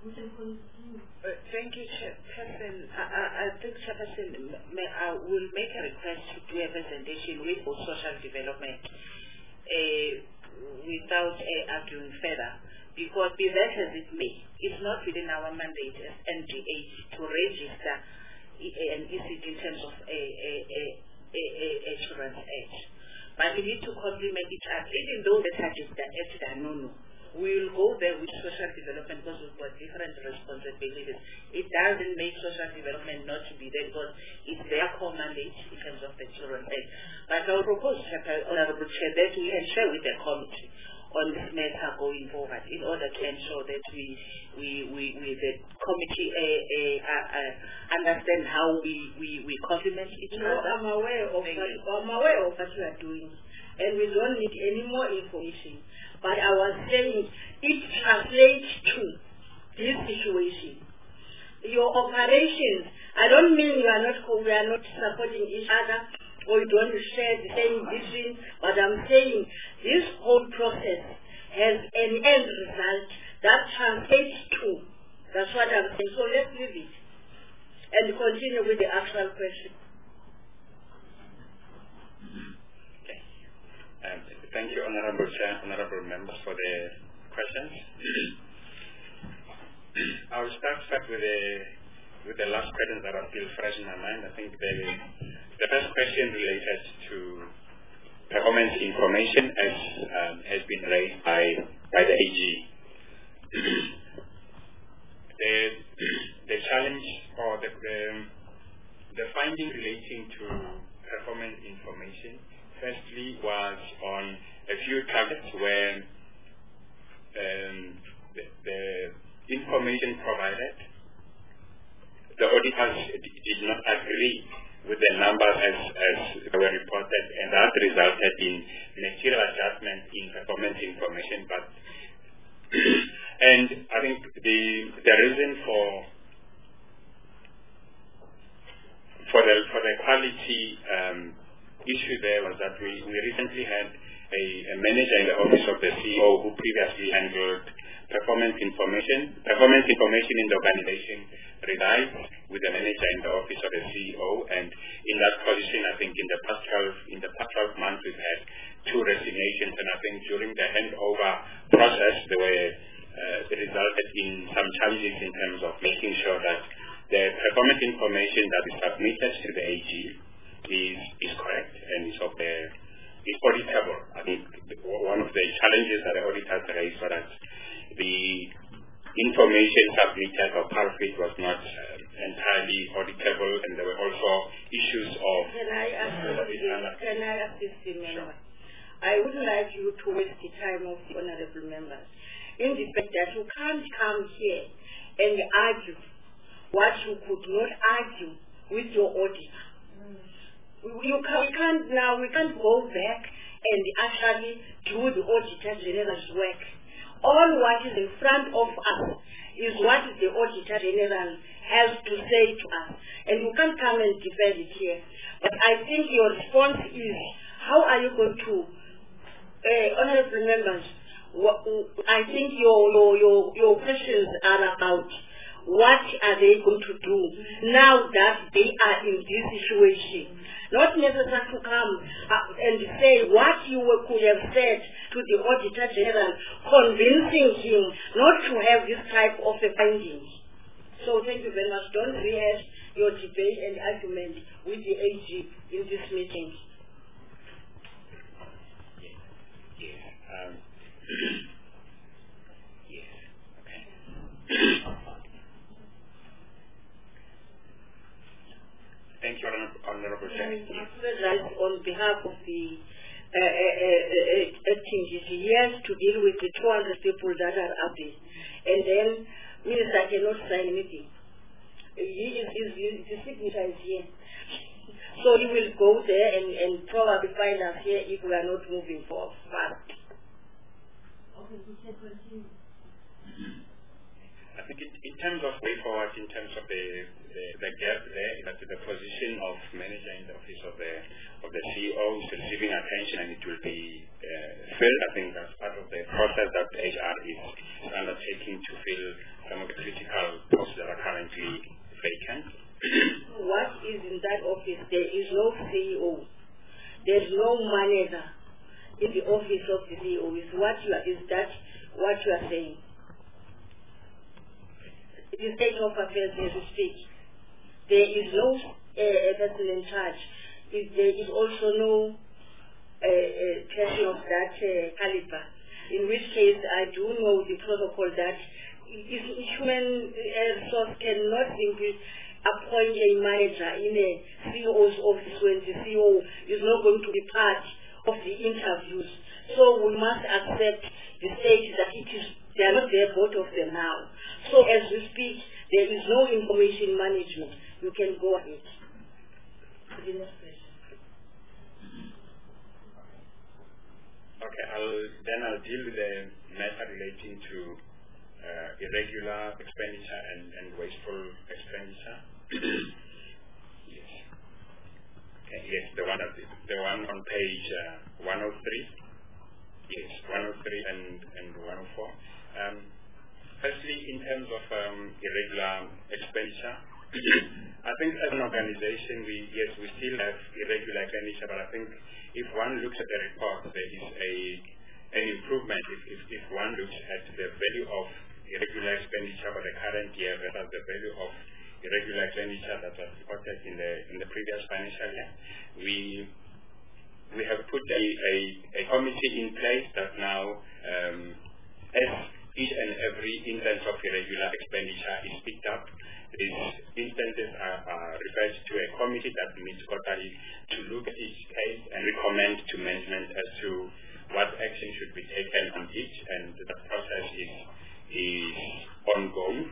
Uh, thank you, Chairperson. I, I, I think, Chairperson, may, I will make a request to do a presentation with social development uh, without uh, arguing further, because be that as it may, it's not within our mandate as N G H to register an E C D in terms of a, a, a, a, a, a children's age. But we need to complement each other, even though the targets are at no no. We will go there with social development because we've got different responsibilities. It doesn't make social development not to be there because it's their core mandate in terms of the children's age. But I will propose, Honorable Chair, that we can share with the committee on this matter going forward in order to ensure that we, we, we, we the committee uh, uh, uh, understand how we, we, we complement each no, other. I'm aware of what, I'm aware of what you are doing, and we don't need any more information. But I was saying it translates to this situation. Your operations, I don't mean you are not, we are not supporting each other or you don't share the same vision, but I'm saying this whole process has an end result that translates to. That's what I'm saying. So let's leave it and continue with the actual question. Um, thank you, Honorable Chair, Honorable Members, for the questions. I'll start first with the with the last question that are still fresh in my mind. I think the the first question related to performance information, as um, has been raised by by the A G. the the challenge or the the, the finding relating to performance information firstly was on a few targets where um, the, the information provided, the auditors did not agree with the numbers as, as they were reported, and that resulted in material adjustment in performance information. But and I think the the reason for for the for the quality um, issue there was that we, we recently had a, a manager in the office of the C E O who previously handled performance information. Performance information in the organization resides with the manager in the office of the C E O, and in that position, I think in the past twelve in the past twelve months we've had two resignations, and I think during the handover process there were uh, it resulted in some challenges in terms of making sure that the performance information that is submitted to the A G is is correct and is of the is auditable. I think one of the challenges that the auditors raised was that the information submitted or paraphrase was not uh, entirely auditable, and there were also issues of. Can I ask you? Can I ask this member? I would like you to waste the time of the honourable members in the fact that you can't come here and argue what you could not argue with your auditor. You can, can't now, we can't go back and actually do the Auditor General's work. All what is in front of us is what the Auditor General has to say to us. And you can't come and defend it here. But I think your response is, how are you going to, uh, honorable members, I think your, your, your, your questions are about what are they going to do now that they are in this situation. Not necessary to come uh, and say what you could have said to the Auditor General, convincing him not to have this type of a finding. So thank you very much. Don't rehash your debate and argument with the A G in this meeting. Yes. Yes. Um, yes. Okay. Thank you, Honorable Chair. On behalf of the uh, uh, uh, acting G C, he has to deal with the two hundred people that are out there. And then, Minister cannot sign anything. He is, his, his signature is here. So he will go there and, and probably find us here if we are not moving forward fast. Okay, we can continue. I think in, in terms of way forward, in terms of the the, the gap there, that the position of manager in the office of the of the C E O is receiving attention, and it will be uh, filled. I think that's part of the process that H R is undertaking to fill some of the critical posts that are currently vacant. What is in that office? There is no C E O. There is no manager in the office of the C E O. Is what you are, is that what you are saying? The state of affairs as we speak. There is no uh, person in charge. If there is also no uh, uh, person of that uh, caliber. In which case, I do know the protocol that if human resource cannot simply appoint a manager in a C E O's office when the C E O is not going to be part of the interviews. So we must accept the state that it is, they are not there, both of them now. So as we speak, there is no information management. You can go ahead. The next question. Okay, I'll, then I'll deal with the matter relating to uh, irregular expenditure and, and wasteful expenditure. Yes. Okay, yes, the one, the, the one on page uh, one oh three. Yes, one oh three and, and one oh four. Um, firstly, in terms of um, irregular expenditure, I think as an organization, we yes, we still have irregular expenditure, but I think if one looks at the report, there is a an improvement if, if, if one looks at the value of irregular expenditure for the current year versus the value of irregular expenditure that was reported in the in the previous financial year. We we have put a, a, a committee in place that now, um, as each and every instance of irregular expenditure is picked up, these instances are, are referred to a committee that meets quarterly to look at each case and recommend to management as to what action should be taken on each, and the process is, is ongoing.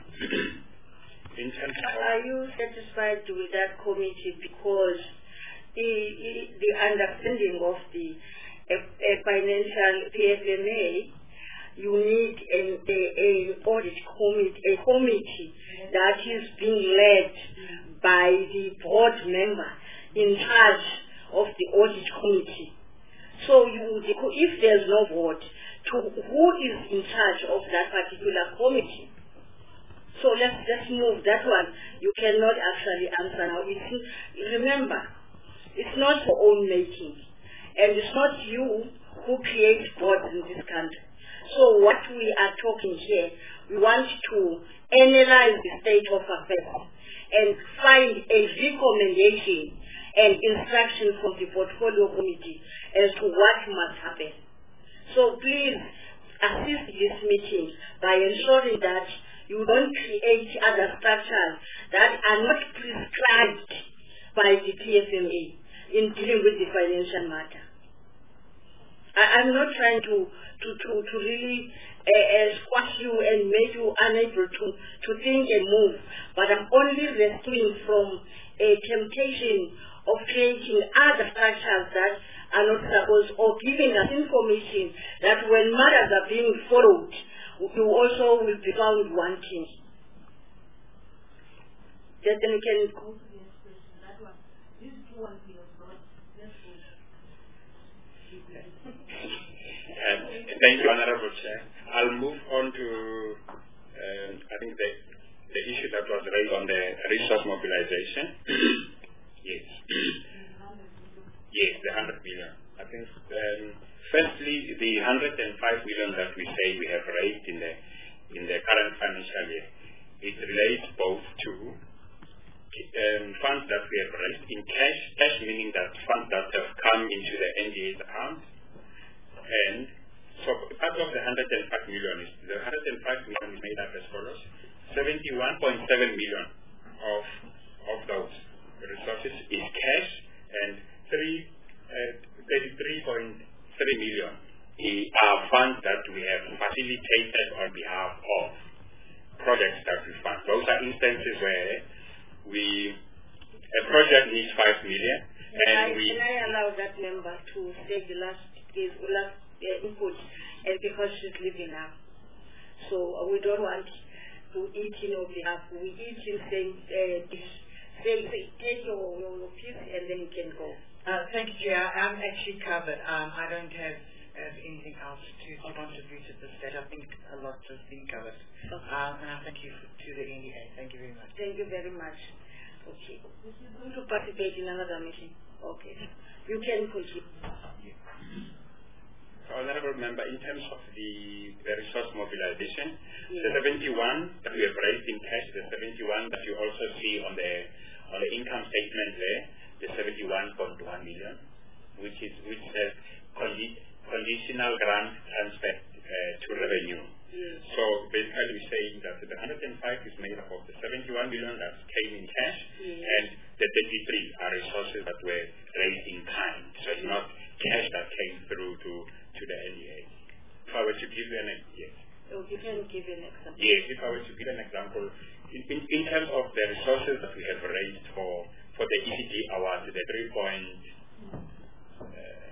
In terms of Are you satisfied with that committee? Because the, the understanding of the a, a financial P F M A, you need a, a, a audit committee, a committee that is being led by the board member in charge of the audit committee. So you, if there's no board, to who is in charge of that particular committee? So let's just move that one. You cannot actually answer now. It's, remember, it's not for own making, and it's not you who creates boards in this country. So what we are talking here, we want to analyze the state of affairs and find a recommendation and instruction from the portfolio committee as to what must happen. So please assist this meeting by ensuring that you don't create other structures that are not prescribed by the P F M A in dealing with the financial matter. I, I'm not trying to, to, to, to really uh, uh, squash you and make you unable to, to think and move, but I'm only rescuing from a temptation of creating other structures that are not supposed, or giving us information that when matters are being followed, you also will be found wanting. Then we can go to the next question. That one. These two ones we have got. Let's go. Uh, thank you, Honorable Chair. I'll move on to, um, I think, the, the issue that was raised on the resource mobilization. Yes. Yes, the one hundred million. I think, um, firstly, the one hundred five million that we say we have raised in the in the current financial year, it relates both to um, funds that we have raised in cash, cash meaning that funds that have come into the N D A's account, and so part of the one hundred five million is, the one hundred five million is made up as follows: seventy-one point seven million of of those resources is cash, and three, uh, thirty-three point three million are funds that we have facilitated on behalf of projects that we fund. Those are instances where we, a project needs five million, and I, we... Can I allow that member to say the last, the last uh, input, and because she's leaving now. So uh, we don't want to eat in on behalf. We eat in saying uh, this. Say, say, take your, your, your piece and then you can go. Uh, thank you, Chair. I'm actually covered. Um, I don't have have anything else to, to contribute at this stage. I think a lot has been covered. Okay. Um, and I thank you for, to the N D A. Thank you very much. Thank you very much. Okay. This is going to participate in another meeting. Okay. You can continue. Honourable Member, in terms of the, the resource mobilization, yeah. the seventy-one that we have raised in cash, the seventy-one that you also see on the on the income statement there, the seventy-one point one million, which is which says condi conditional grant transfer uh, to revenue. Yeah. So basically we're saying that the one hundred five is made up of the seventy-one million that came in cash, yeah. and the thirty-three are resources that were raised in kind. So it's not cash that came through to to the N D A. If I were to give you an example, yes. Oh, you can give an example. Yes, if I were to give an example, in, in, in terms of the resources that we have raised for, for the E C D award, the three point, uh,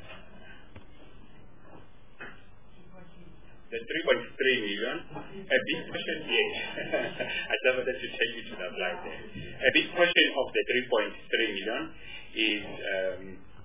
the three point three million, a big portion, yes, I just wanted to take you to that slide there. A big portion of the three point three million is um,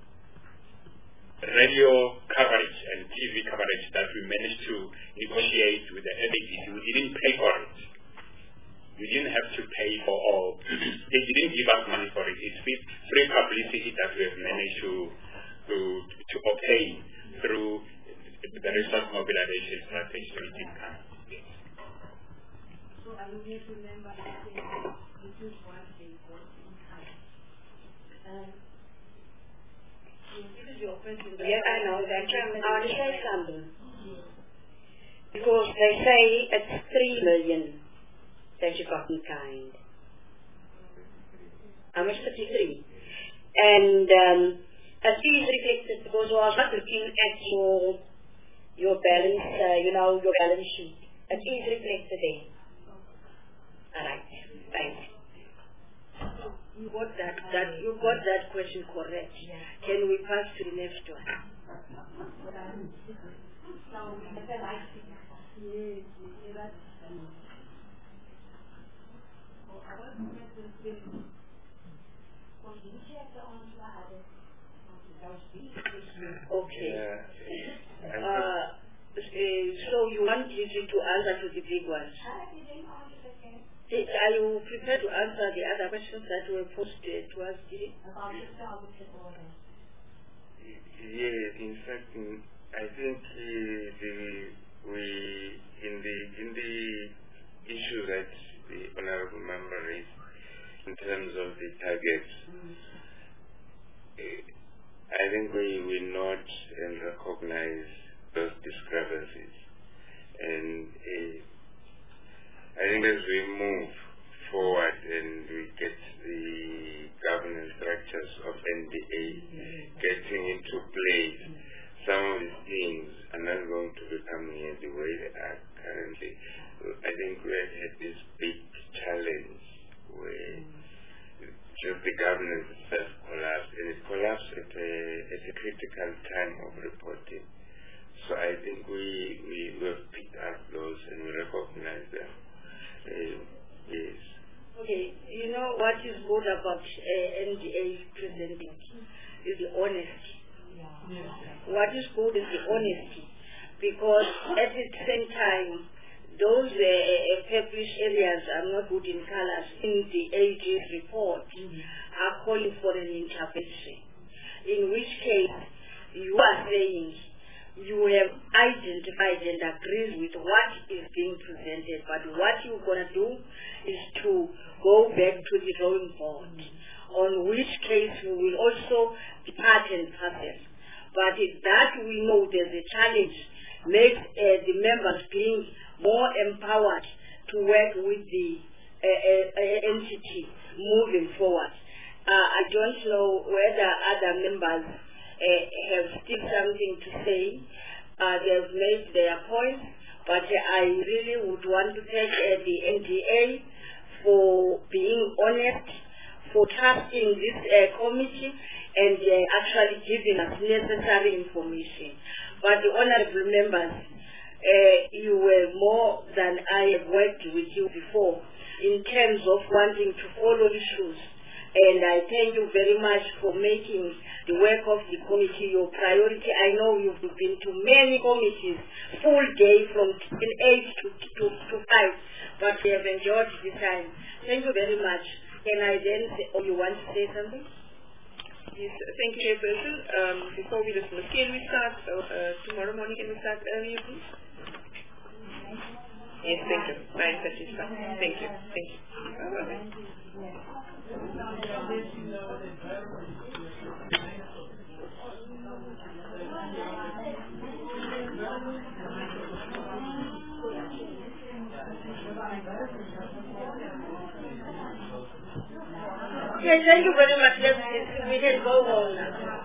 radio coverage and T V coverage that we managed to negotiate with the L A D C. We didn't pay for it. We didn't have to pay for all. They didn't give us money for it. It's free publicity that we have managed to to, to obtain through the resource mobilization strategy. So I will need to remember that this is one thing for income. Yeah, I know that. I want to say something. Because they say it's three million that you got in kind. How much? thirty-three. And um, as is reflected, because I was not looking at your your balance, uh, you know, your balance sheet. It is reflected there. All right. Thanks. You got that, that you got that question correct. Yeah. Can we pass to the next one? Okay. Yeah. Uh, so you want Gigi to answer to the big ones? Are you prepared to answer the other questions that were posed to us, Giri? Yes, in fact, I think uh, the, we in the in the issue that the honourable member raised in terms of the targets, mm. uh, I think we we note and recognize those discrepancies, and. Uh, I think as we move forward and we get the governance structures of N D A getting into place, some of these things are not going to become here the way they are currently. I think we have had this big challenge where just the governance itself collapsed, and it collapsed at a, at a critical time of reporting. So I think we, we, we have picked up those and we recognize them. Uh, yes. Okay, you know what is good about uh, N D A presenting is the honesty. Yeah. What is good is the honesty, because at the same time, those uh, uh, published areas are not good in colors in the A G's report mm-hmm. are calling for an intervention, in which case you are saying you have identified and agreed with what is being presented, but what you're going to do is to go back to the drawing board, mm-hmm. on which case we will also be part and parcel. But if that we know there's a challenge, makes uh, the members being more empowered to work with the uh, uh, entity moving forward. Uh, I don't know whether other members Uh, have still something to say. Uh, they've made their points, but uh, I really would want to thank uh, the N D A for being honest, for trusting this uh, committee and uh, actually giving us necessary information. But the honorable members, uh, you were more than I have worked with you before in terms of wanting to follow issues And I thank you very much for making the work of the committee your priority. I know you've been to many committees, full day from eight to, to, to five, but we have enjoyed this time. Thank you very much. Can I then say, or you want to say something? Yes, thank you, Chairperson. Um, before we dismiss, can we start uh, uh, tomorrow morning? Can we start earlier, please? Yes, thank you. nine thirty is fine. Thank you. Thank you. Bye-bye. Yes, thank you very much. Let's, we can go home now.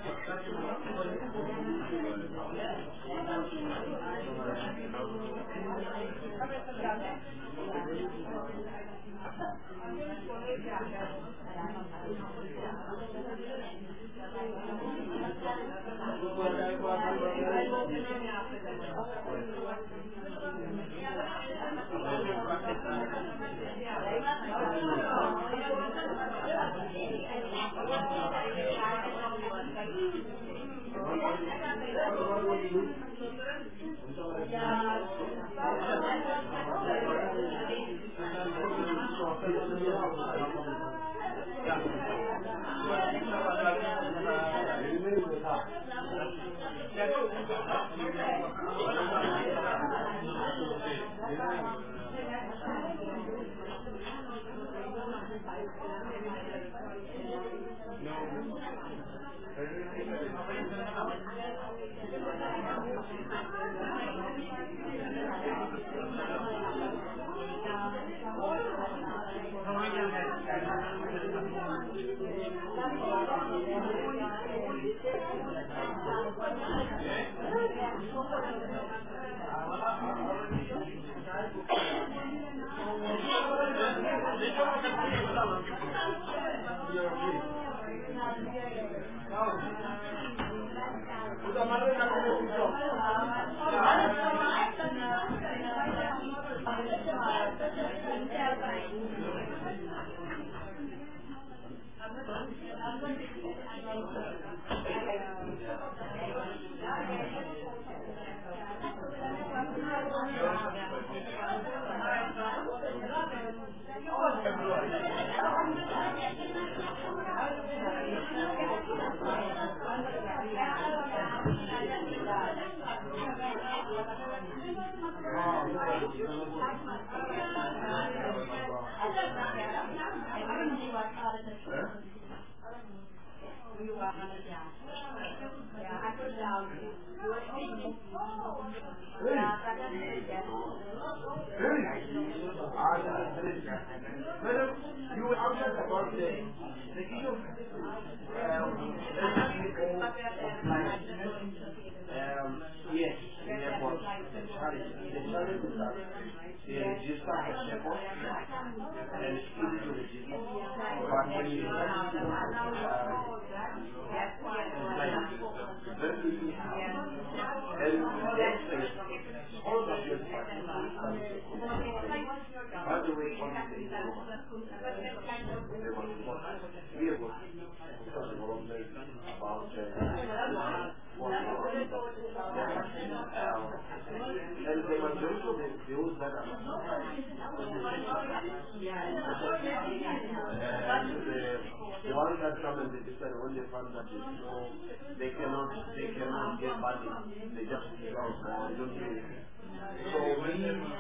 They cannot, they cannot get money. They just don't do it. So we,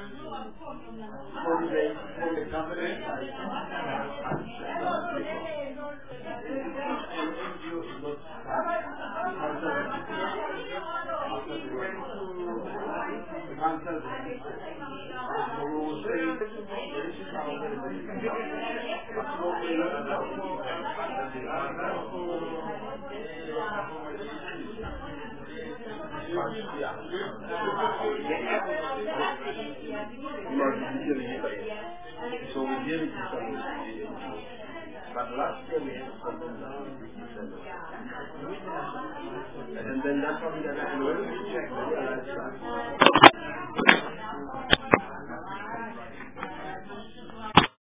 from the, from the government side, so we did it, but last year we had something down in December. And then that's what we had to do. When we checked, we realized that